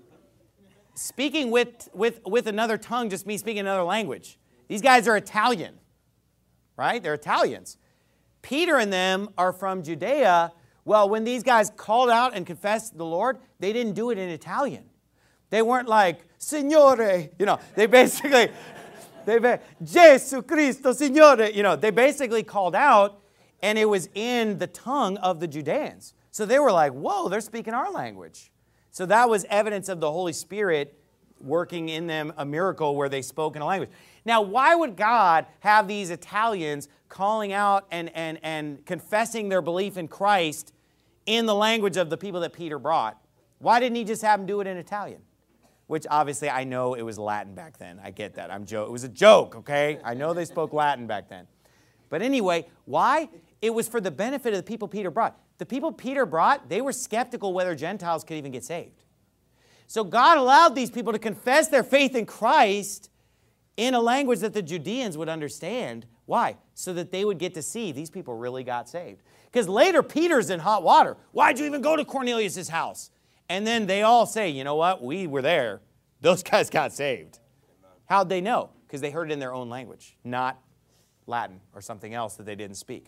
Speaking with, with, with another tongue just means speaking another language. These guys are Italian, right? They're Italians. Peter and them are from Judea. Well, when these guys called out and confessed the Lord, they didn't do it in Italian. They weren't like, Signore, you know, they basically, they, Gesù Cristo, Signore, you know, they basically called out, and it was in the tongue of the Judeans. So they were like, whoa, they're speaking our language. So that was evidence of the Holy Spirit working in them a miracle where they spoke in a language. Now, why would God have these Italians calling out and, and, and confessing their belief in Christ in the language of the people that Peter brought? Why didn't he just have them do it in Italian? Which obviously I know it was Latin back then. I get that. I'm jo- it was a joke, okay? I know they spoke Latin back then. But anyway, why? It was for the benefit of the people Peter brought. The people Peter brought, they were skeptical whether Gentiles could even get saved. So God allowed these people to confess their faith in Christ in a language that the Judeans would understand. Why? So that they would get to see these people really got saved. Because later, Peter's in hot water. Why'd you even go to Cornelius' house? And then they all say, you know what? We were there. Those guys got saved. How'd they know? Because they heard it in their own language, not Latin or something else that they didn't speak.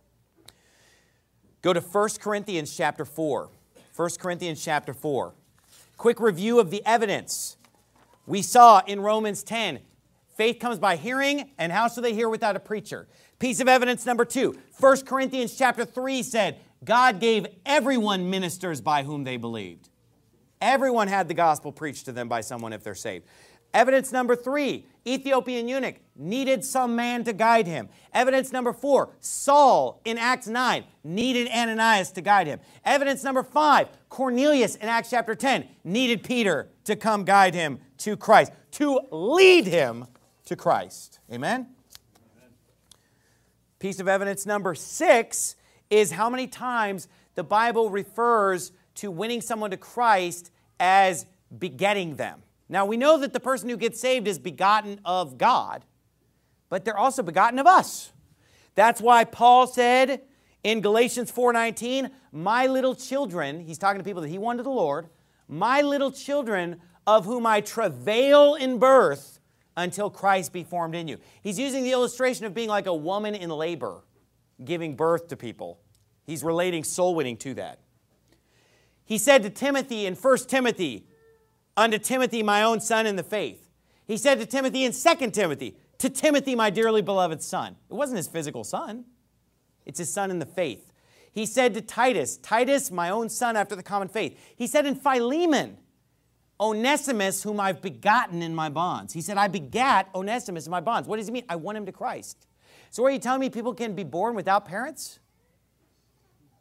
Go to First Corinthians chapter four. First Corinthians chapter four. Quick review of the evidence. We saw in Romans ten, faith comes by hearing, and how shall they hear without a preacher? Piece of evidence number two. First Corinthians chapter three said, God gave everyone ministers by whom they believed. Everyone had the gospel preached to them by someone if they're saved. Evidence number three, Ethiopian eunuch needed some man to guide him. Evidence number four, Saul in Acts nine needed Ananias to guide him. Evidence number five, Cornelius in Acts chapter ten needed Peter to come guide him to Christ, to lead him to Christ. Amen? Amen. Piece of evidence number six is how many times the Bible refers to winning someone to Christ as begetting them. Now, we know that the person who gets saved is begotten of God, but they're also begotten of us. That's why Paul said in Galatians four nineteen, my little children, he's talking to people that he won to the Lord, my little children of whom I travail in birth until Christ be formed in you. He's using the illustration of being like a woman in labor, giving birth to people. He's relating soul winning to that. He said to Timothy in First Timothy, unto Timothy, my own son in the faith. He said to Timothy in Second Timothy, to Timothy, my dearly beloved son. It wasn't his physical son. It's his son in the faith. He said to Titus, Titus, my own son after the common faith. He said in Philemon, Onesimus, whom I've begotten in my bonds. He said, I begat Onesimus in my bonds. What does he mean? I won him to Christ. So are you telling me people can be born without parents?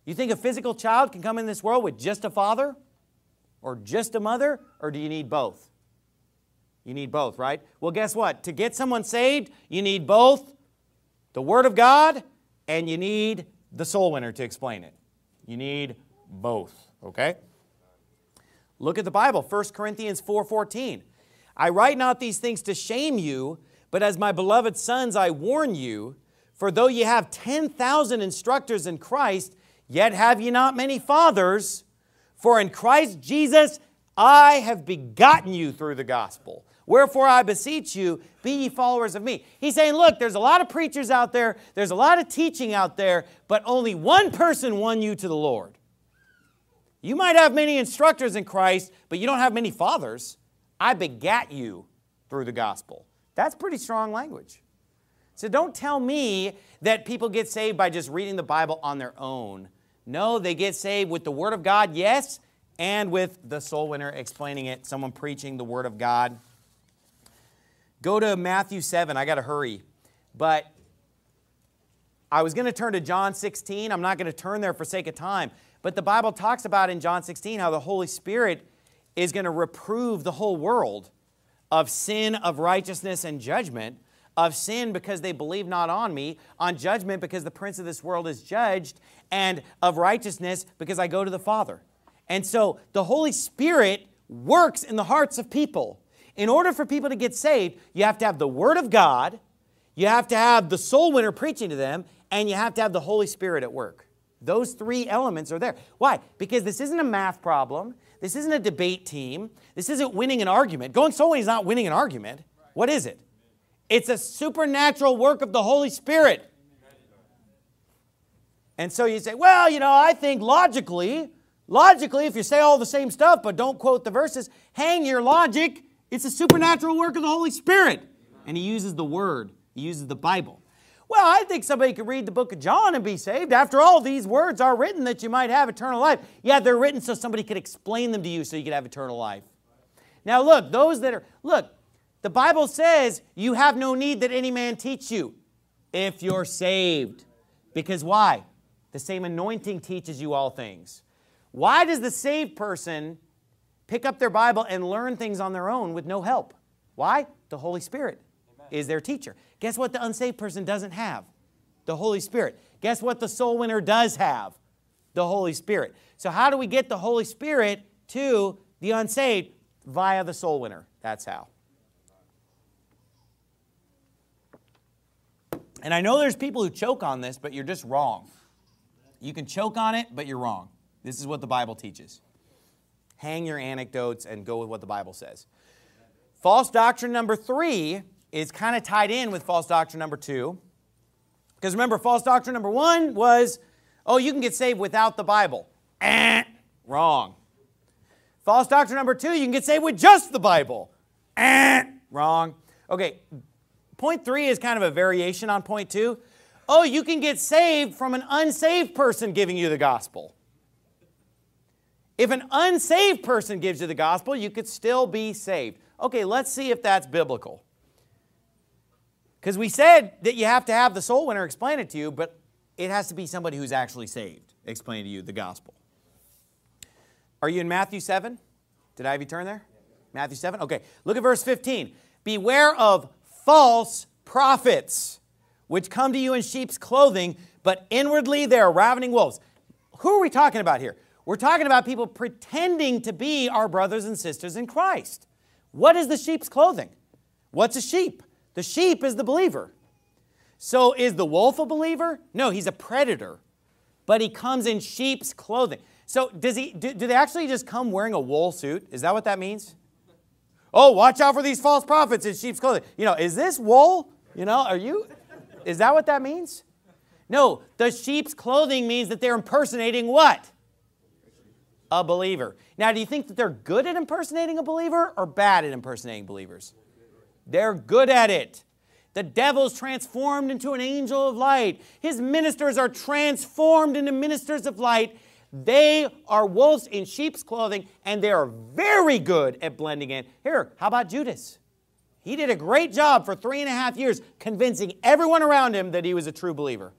You think a physical child can come in this world with just a father or just a mother, or do you need both? You need both, right? Well, guess what? To get someone saved, you need both the Word of God and you need the soul winner to explain it. You need both, okay? Look at the Bible, First Corinthians four fourteen. I write not these things to shame you, but as my beloved sons I warn you, for though ye have ten thousand instructors in Christ, yet have ye not many fathers, for in Christ Jesus I have begotten you through the gospel. Wherefore I beseech you, be ye followers of me. He's saying, look, there's a lot of preachers out there, there's a lot of teaching out there, but only one person won you to the Lord. You might have many instructors in Christ, but you don't have many fathers. I begat you through the gospel. That's pretty strong language. So don't tell me that people get saved by just reading the Bible on their own. No, they get saved with the Word of God, yes, and with the soul winner explaining it, someone preaching the Word of God. Go to Matthew seven. I got to hurry. But I was going to turn to John sixteen. I'm not going to turn there for sake of time. But the Bible talks about in John sixteen how the Holy Spirit is going to reprove the whole world of sin, of righteousness, and judgment. Of sin because they believe not on me, on judgment because the prince of this world is judged, and of righteousness because I go to the Father. And so the Holy Spirit works in the hearts of people. In order for people to get saved, you have to have the Word of God, you have to have the soul winner preaching to them, and you have to have the Holy Spirit at work. Those three elements are there. Why? Because this isn't a math problem. This isn't a debate team. This isn't winning an argument. Going soul winning is not winning an argument. What is it? It's a supernatural work of the Holy Spirit. And so you say, well, you know, I think logically, logically, if you say all the same stuff but don't quote the verses, hang your logic. It's a supernatural work of the Holy Spirit. And he uses the Word. He uses the Bible. Well, I think somebody could read the book of John and be saved. After all, these words are written that you might have eternal life. Yeah, they're written so somebody could explain them to you so you could have eternal life. Now look, those that are, look, the Bible says you have no need that any man teach you if you're saved. Because why? The same anointing teaches you all things. Why does the saved person pick up their Bible and learn things on their own with no help? Why? The Holy Spirit is their teacher. Guess what the unsaved person doesn't have? The Holy Spirit. Guess what the soul winner does have? The Holy Spirit. So how do we get the Holy Spirit to the unsaved? Via the soul winner. That's how. And I know there's people who choke on this, but you're just wrong. You can choke on it, but you're wrong. This is what the Bible teaches. Hang your anecdotes and go with what the Bible says. False doctrine number three is kind of tied in with false doctrine number two. Because remember, false doctrine number one was, oh, you can get saved without the Bible. Eh, wrong. False doctrine number two, you can get saved with just the Bible. Eh, wrong. Okay, point three is kind of a variation on point two. Oh, you can get saved from an unsaved person giving you the gospel. If an unsaved person gives you the gospel, you could still be saved. Okay, let's see if that's biblical. Because we said that you have to have the soul winner explain it to you, but it has to be somebody who's actually saved explain to you the gospel. Are you in Matthew seven? Did I have you turn there? Matthew seven? Okay, look at verse fifteen. Beware of false prophets, which come to you in sheep's clothing, but inwardly they are ravening wolves. Who are we talking about here? We're talking about people pretending to be our brothers and sisters in Christ. What is the sheep's clothing? What's a sheep? The sheep is the believer. So is the wolf a believer? No, he's a predator. But he comes in sheep's clothing. So does he? Do, do they actually just come wearing a wool suit? Is that what that means? Oh, watch out for these false prophets in sheep's clothing. You know, is this wool? You know, are you? Is that what that means? No, the sheep's clothing means that they're impersonating what? A believer. Now, do you think that they're good at impersonating a believer or bad at impersonating believers? They're good at it. The devil's transformed into an angel of light. His ministers are transformed into ministers of light. They are wolves in sheep's clothing, and they are very good at blending in. Here, how about Judas? He did a great job for three and a half years convincing everyone around him that he was a true believer.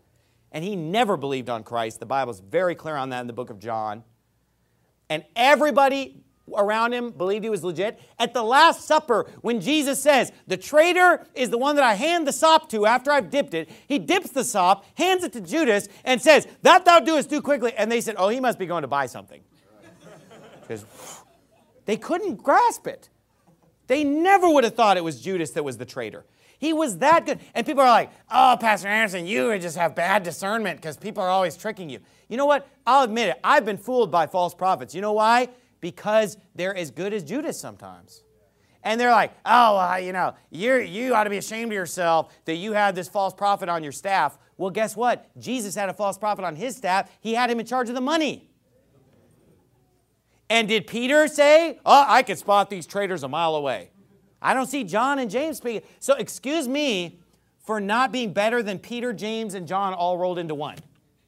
And he never believed on Christ. The Bible's very clear on that in the book of John. And everybody around him believed he was legit. At the Last Supper, when Jesus says, the traitor is the one that I hand the sop to after I've dipped it, he dips the sop, hands it to Judas, and says, that thou doest, do quickly. And they said, oh, he must be going to buy something. Because they couldn't grasp it. They never would have thought it was Judas that was the traitor. He was that good. And people are like, oh, Pastor Anderson, you just have bad discernment because people are always tricking you. You know what? I'll admit it. I've been fooled by false prophets. You know why? Because they're as good as Judas sometimes. And they're like, oh, uh, you know, you you ought to be ashamed of yourself that you had this false prophet on your staff. Well, guess what? Jesus had a false prophet on his staff. He had him in charge of the money. And did Peter say, oh, I could spot these traitors a mile away? I don't see John and James speaking. So excuse me for not being better than Peter, James, and John all rolled into one.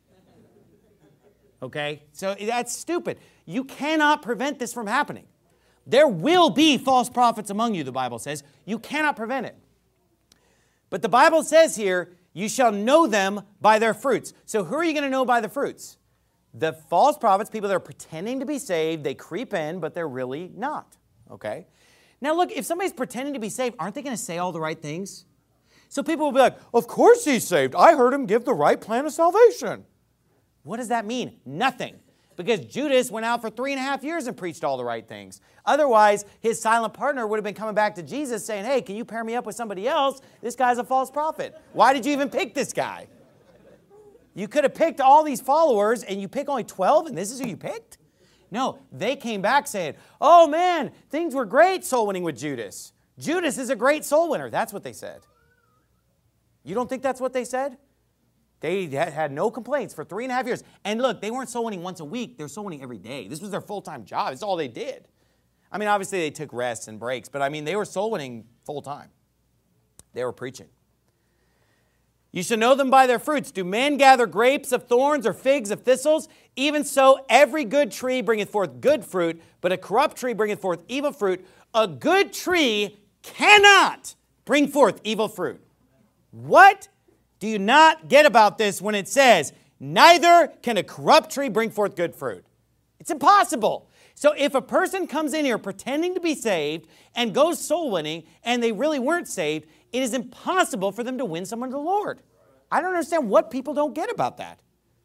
Okay? So that's stupid. You cannot prevent this from happening. There will be false prophets among you, the Bible says. You cannot prevent it. But the Bible says here, you shall know them by their fruits. So who are you going to know by the fruits? The false prophets, people that are pretending to be saved, they creep in, but they're really not. Okay? Now look, if somebody's pretending to be saved, aren't they going to say all the right things? So people will be like, of course he's saved. I heard him give the right plan of salvation. What does that mean? Nothing. Because Judas went out for three and a half years and preached all the right things. Otherwise, his silent partner would have been coming back to Jesus saying, hey, can you pair me up with somebody else? This guy's a false prophet. Why did you even pick this guy? You could have picked all these followers and you pick only twelve and this is who you picked? No, they came back saying, oh man, things were great soul winning with Judas. Judas is a great soul winner. That's what they said. You don't think that's what they said? They had no complaints for three and a half years. And look, they weren't soul winning once a week. They were soul winning every day. This was their full-time job. It's all they did. I mean, obviously they took rests and breaks, but I mean, they were soul winning full-time. They were preaching. You shall know them by their fruits. Do men gather grapes of thorns or figs of thistles? Even so, every good tree bringeth forth good fruit, but a corrupt tree bringeth forth evil fruit. A good tree cannot bring forth evil fruit. What do you not get about this when it says, neither can a corrupt tree bring forth good fruit? It's impossible. So if a person comes in here pretending to be saved and goes soul winning and they really weren't saved, it is impossible for them to win someone to the Lord. I don't understand what people don't get about that.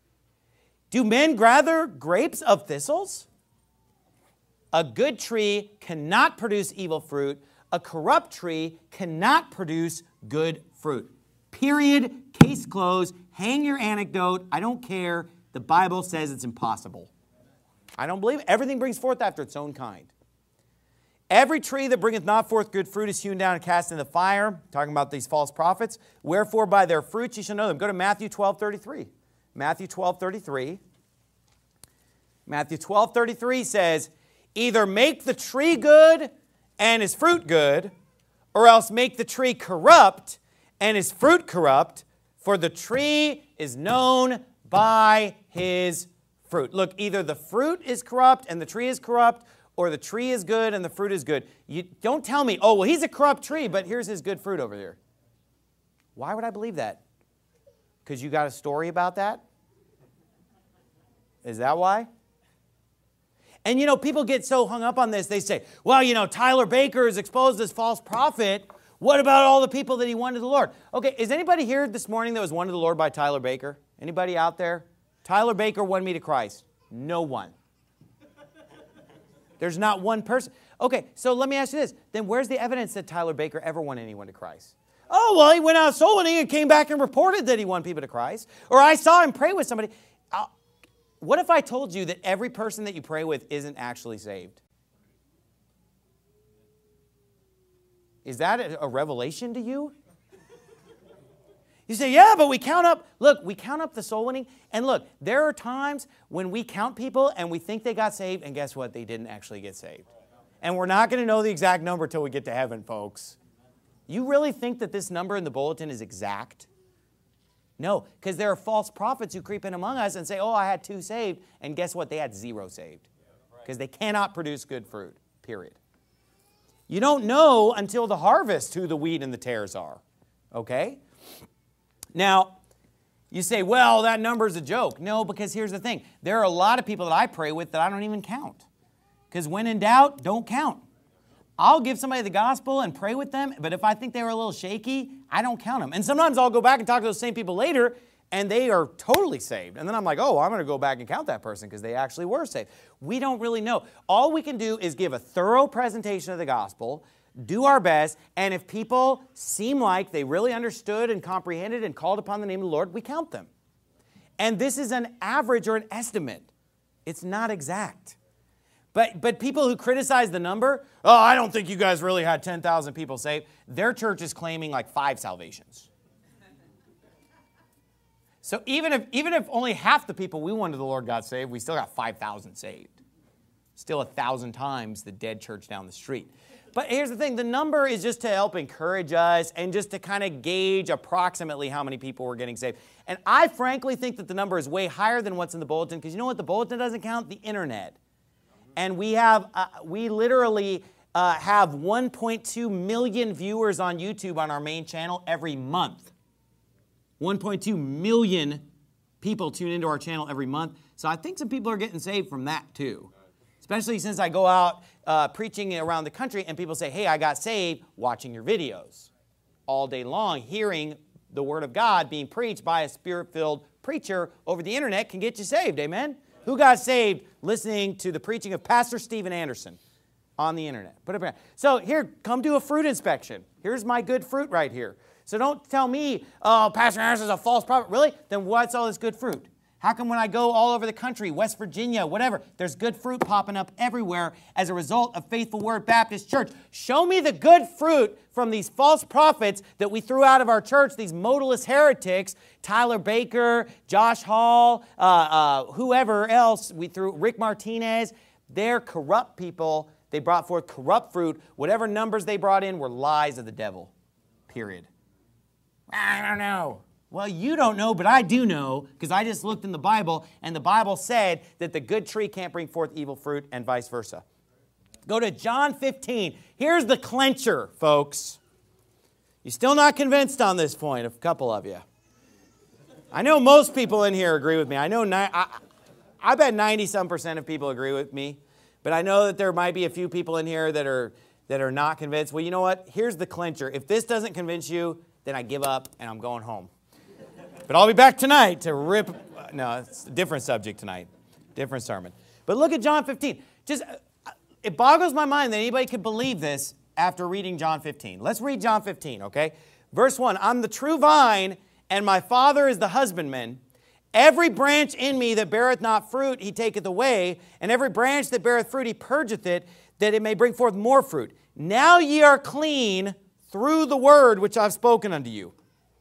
Do men gather grapes of thistles? A good tree cannot produce evil fruit. A corrupt tree cannot produce good fruit. Period. Case closed. Hang your anecdote. I don't care. The Bible says it's impossible. I don't believe it. Everything brings forth after its own kind. Every tree that bringeth not forth good fruit is hewn down and cast in the fire. Talking about these false prophets. Wherefore by their fruits ye shall know them. Go to Matthew twelve thirty-three. Matthew twelve thirty-three. Matthew twelve thirty-three says, either make the tree good and his fruit good, or else make the tree corrupt and his fruit corrupt, for the tree is known by his fruit. Look, either the fruit is corrupt and the tree is corrupt, or the tree is good and the fruit is good. You don't tell me, oh, well, he's a corrupt tree, but here's his good fruit over here. Why would I believe that? Because you got a story about that? Is that why? And, you know, people get so hung up on this. They say, well, you know, Tyler Baker is exposed as false prophet. What about all the people that he won to the Lord? Okay, is anybody here this morning that was won to the Lord by Tyler Baker? Anybody out there? Tyler Baker won me to Christ. No one. There's not one person. Okay, so let me ask you this. Then where's the evidence that Tyler Baker ever won anyone to Christ? Oh, well, he went out soul winning and came back and reported that he won people to Christ. Or I saw him pray with somebody. I'll, what if I told you that every person that you pray with isn't actually saved? Is that a revelation to you? You say, yeah, but we count up. Look, we count up the soul winning. And look, there are times when we count people and we think they got saved, and guess what? They didn't actually get saved. And we're not going to know the exact number until we get to heaven, folks. You really think that this number in the bulletin is exact? No, because there are false prophets who creep in among us and say, oh, I had two saved. And guess what? They had zero saved. Because they cannot produce good fruit, period. You don't know until the harvest who the wheat and the tares are. Okay? Now, You say, well, that number's a joke. No, because here's the thing. There are a lot of people that I pray with that I don't even count. Because when in doubt, don't count. I'll give somebody the gospel and pray with them, but if I think they were a little shaky, I don't count them. And sometimes I'll go back and talk to those same people later, and they are totally saved. And then I'm like, oh, I'm going to go back and count that person because they actually were saved. We don't really know. All we can do is give a thorough presentation of the gospel, do our best, and if people seem like they really understood and comprehended and called upon the name of the Lord, we count them. And this is an average or an estimate. It's not exact. But, but people who criticize the number, oh, I don't think you guys really had ten thousand people saved. Their church is claiming like five salvations. So even if, even if only half the people we wanted the Lord got saved, we still got five thousand saved. Still a thousand times the dead church down the street. But here's the thing, the number is just to help encourage us and just to kind of gauge approximately how many people were getting saved. And I frankly think that the number is way higher than what's in the bulletin, because you know what the bulletin doesn't count? The internet. And we have, uh, we literally uh, have one point two million viewers on YouTube on our main channel every month. one point two million people tune into our channel every month. So I think some people are getting saved from that too. Especially since I go out uh, preaching around the country and people say, hey, I got saved watching your videos. All day long, hearing the Word of God being preached by a Spirit-filled preacher over the internet can get you saved, amen? Who got saved listening to the preaching of Pastor Steven Anderson on the internet? Put it up. So here, come do a fruit inspection. Here's my good fruit right here. So don't tell me, oh, Pastor Anderson's a false prophet. Really? Then what's all this good fruit? How come when I go all over the country, West Virginia, whatever, there's good fruit popping up everywhere as a result of Faithful Word Baptist Church? Show me the good fruit from these false prophets that we threw out of our church, these modalist heretics, Tyler Baker, Josh Hall, uh, uh, whoever else we threw, Rick Martinez. They're corrupt people. They brought forth corrupt fruit. Whatever numbers they brought in were lies of the devil, period. I don't know. Well, you don't know, but I do know, because I just looked in the Bible, and the Bible said that the good tree can't bring forth evil fruit, and vice versa. Go to John fifteen. Here's the clincher, folks. You're still not convinced on this point, a couple of you. I know most people in here agree with me. I know, I, I bet ninety-some percent of people agree with me, but I know that there might be a few people in here that are, that are not convinced. Well, you know what? Here's the clincher. If this doesn't convince you, then I give up, and I'm going home. But I'll be back tonight to rip, no, it's a different subject tonight, different sermon. But look at John fifteen. Just, it boggles my mind that anybody could believe this after reading John fifteen. Let's read John fifteen, okay? Verse one, I'm the true vine, and my Father is the husbandman. Every branch in me that beareth not fruit, he taketh away, and every branch that beareth fruit, he purgeth it, that it may bring forth more fruit. Now ye are clean through the word which I've spoken unto you.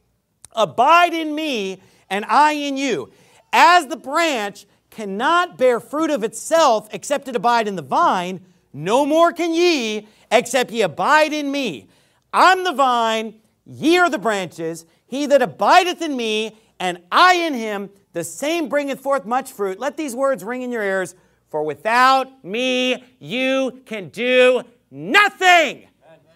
Abide in me, and I in you. As the branch cannot bear fruit of itself except it abide in the vine, no more can ye except ye abide in me. I'm the vine, ye are the branches. He that abideth in me, and I in him, the same bringeth forth much fruit. Let these words ring in your ears. For without me, you can do nothing.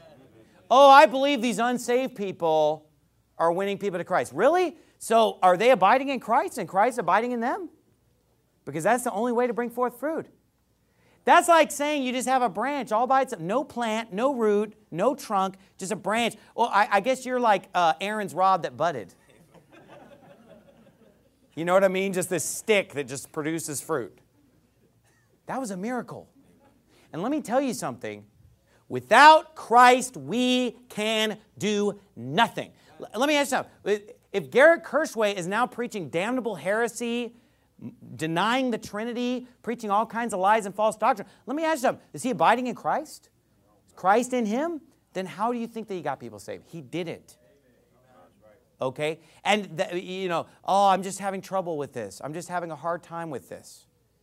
Oh, I believe these unsaved people are winning people to Christ. Really? So are they abiding in Christ and Christ abiding in them? Because that's the only way to bring forth fruit. That's like saying you just have a branch all by itself. No plant, no root, no trunk, just a branch. Well, I, I guess you're like uh, Aaron's rod that budded. You know what I mean? Just this stick that just produces fruit. That was a miracle. And let me tell you something. Without Christ, we can do nothing. Let me ask you something. If Garrett Kirschway is now preaching damnable heresy, denying the Trinity, preaching all kinds of lies and false doctrine, let me ask you something. Is he abiding in Christ? Is Christ in him? Then how do you think that he got people saved? He didn't. Okay? And, the, you know, oh, I'm just having trouble with this. I'm just having a hard time with this.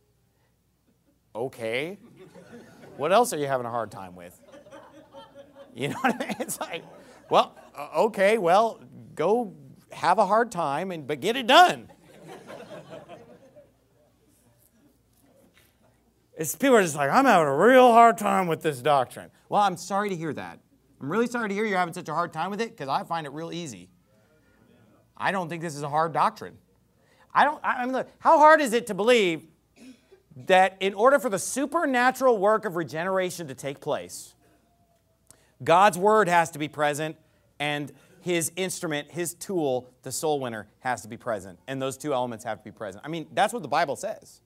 Okay. What else are you having a hard time with? You know what I mean? It's like, well, okay, well, go have a hard time, and but get it done. It's, people are just like, I'm having a real hard time with this doctrine. Well, I'm sorry to hear that. I'm really sorry to hear you're having such a hard time with it, because I find it real easy. I don't think this is a hard doctrine. I don't, I mean, look, how hard is it to believe that in order for the supernatural work of regeneration to take place, God's word has to be present and his instrument, his tool, the soul winner, has to be present. And those two elements have to be present. I mean, that's what the Bible says.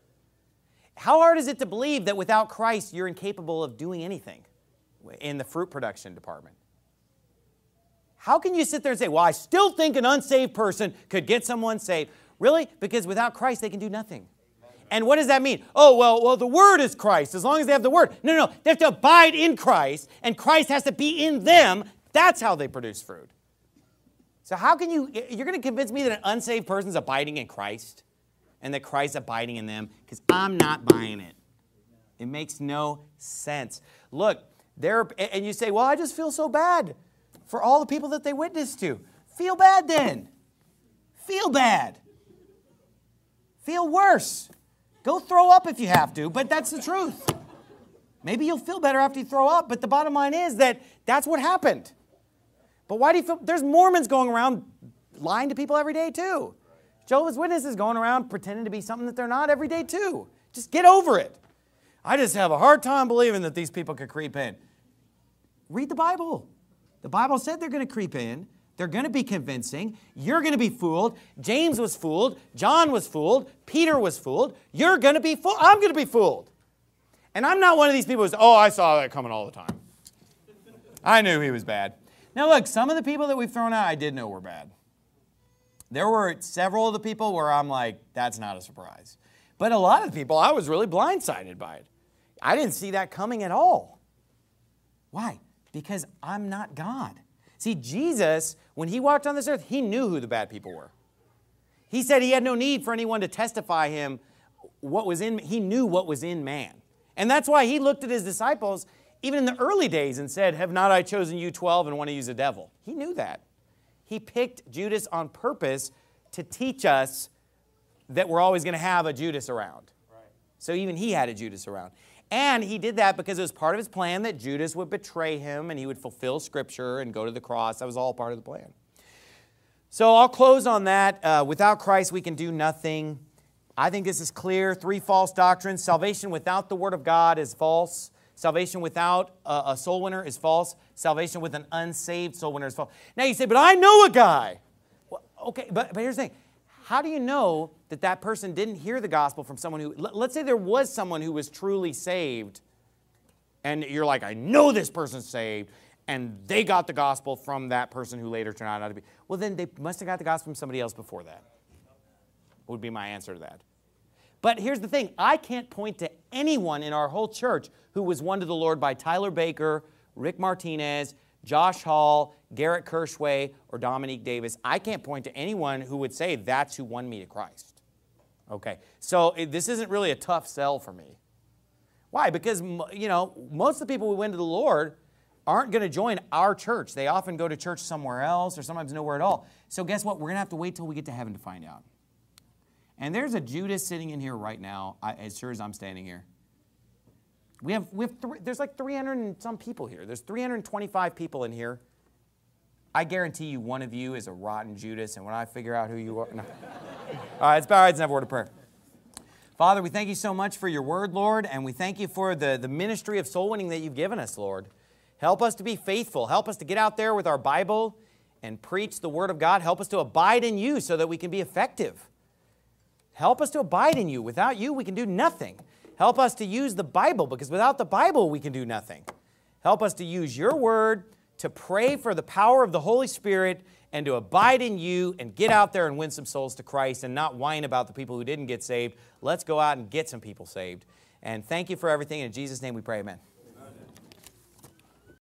How hard is it to believe that without Christ, you're incapable of doing anything in the fruit production department? How can you sit there and say, well, I still think an unsaved person could get someone saved? Really? Because without Christ, they can do nothing. And what does that mean? Oh, well, well, the Word is Christ, as long as they have the Word. No, no, no. They have to abide in Christ, and Christ has to be in them. That's how they produce fruit. So how can you, you're going to convince me that an unsaved person is abiding in Christ, and that Christ is abiding in them? Because I'm not buying it. It makes no sense. Look, there, and you say, well, I just feel so bad for all the people that they witnessed to. Feel bad then. Feel bad. Feel worse. Go throw up if you have to, but that's the truth. Maybe you'll feel better after you throw up, but the bottom line is that that's what happened. But why do you feel? There's Mormons going around lying to people every day too. Jehovah's Witnesses going around pretending to be something that they're not every day too. Just get over it. I just have a hard time believing that these people could creep in. Read the Bible. The Bible said they're going to creep in. They're going to be convincing. You're going to be fooled. James was fooled. John was fooled. Peter was fooled. You're going to be fooled. I'm going to be fooled. And I'm not one of these people who says, oh, I saw that coming all the time. I knew he was bad. Now look, some of the people that we've thrown out, I did know were bad. There were several of the people where I'm like, that's not a surprise. But a lot of the people, I was really blindsided by it. I didn't see that coming at all. Why? Because I'm not God. See, Jesus, when he walked on this earth, he knew who the bad people were. He said he had no need for anyone to testify him what was in, he knew what was in man. And that's why he looked at his disciples, even in the early days, and said, have not I chosen you twelve and want to use a devil? He knew that. He picked Judas on purpose to teach us that we're always going to have a Judas around. Right. So even he had a Judas around. And he did that because it was part of his plan that Judas would betray him and he would fulfill Scripture and go to the cross. That was all part of the plan. So I'll close on that. Uh, without Christ, we can do nothing. I think this is clear. Three false doctrines. Salvation without the Word of God is false. Salvation without a, a soul winner is false. Salvation with an unsaved soul winner is false. Now you say, but I know a guy. Well, okay, but, but here's the thing. How do you know that that person didn't hear the gospel from someone who, let's say there was someone who was truly saved, and you're like, I know this person's saved, and they got the gospel from that person who later turned out not to be. Well, then they must have got the gospel from somebody else before that, would be my answer to that. But here's the thing. I can't point to anyone in our whole church who was won to the Lord by Tyler Baker, Rick Martinez, Josh Hall, Garrett Kirschway, or Dominique Davis. I can't point to anyone who would say that's who won me to Christ. Okay, so it, this isn't really a tough sell for me. Why? Because, you know, most of the people who win to the Lord aren't going to join our church. They often go to church somewhere else or sometimes nowhere at all. So guess what? We're going to have to wait till we get to heaven to find out. And there's a Judas sitting in here right now, I, as sure as I'm standing here. We have, we have three, there's like three hundred and some people here. There's three hundred twenty-five people in here. I guarantee you one of you is a rotten Judas, and when I figure out who you are... No. All right, let's bow our heads and have a word of prayer. Father, we thank you so much for your word, Lord, and we thank you for the, the ministry of soul winning that you've given us, Lord. Help us to be faithful. Help us to get out there with our Bible and preach the word of God. Help us to abide in you so that we can be effective. Help us to abide in you. Without you, we can do nothing. Help us to use the Bible, because without the Bible, we can do nothing. Help us to use your word, to pray for the power of the Holy Spirit, and to abide in you and get out there and win some souls to Christ and not whine about the people who didn't get saved. Let's go out and get some people saved. And thank you for everything. In Jesus' name we pray, amen.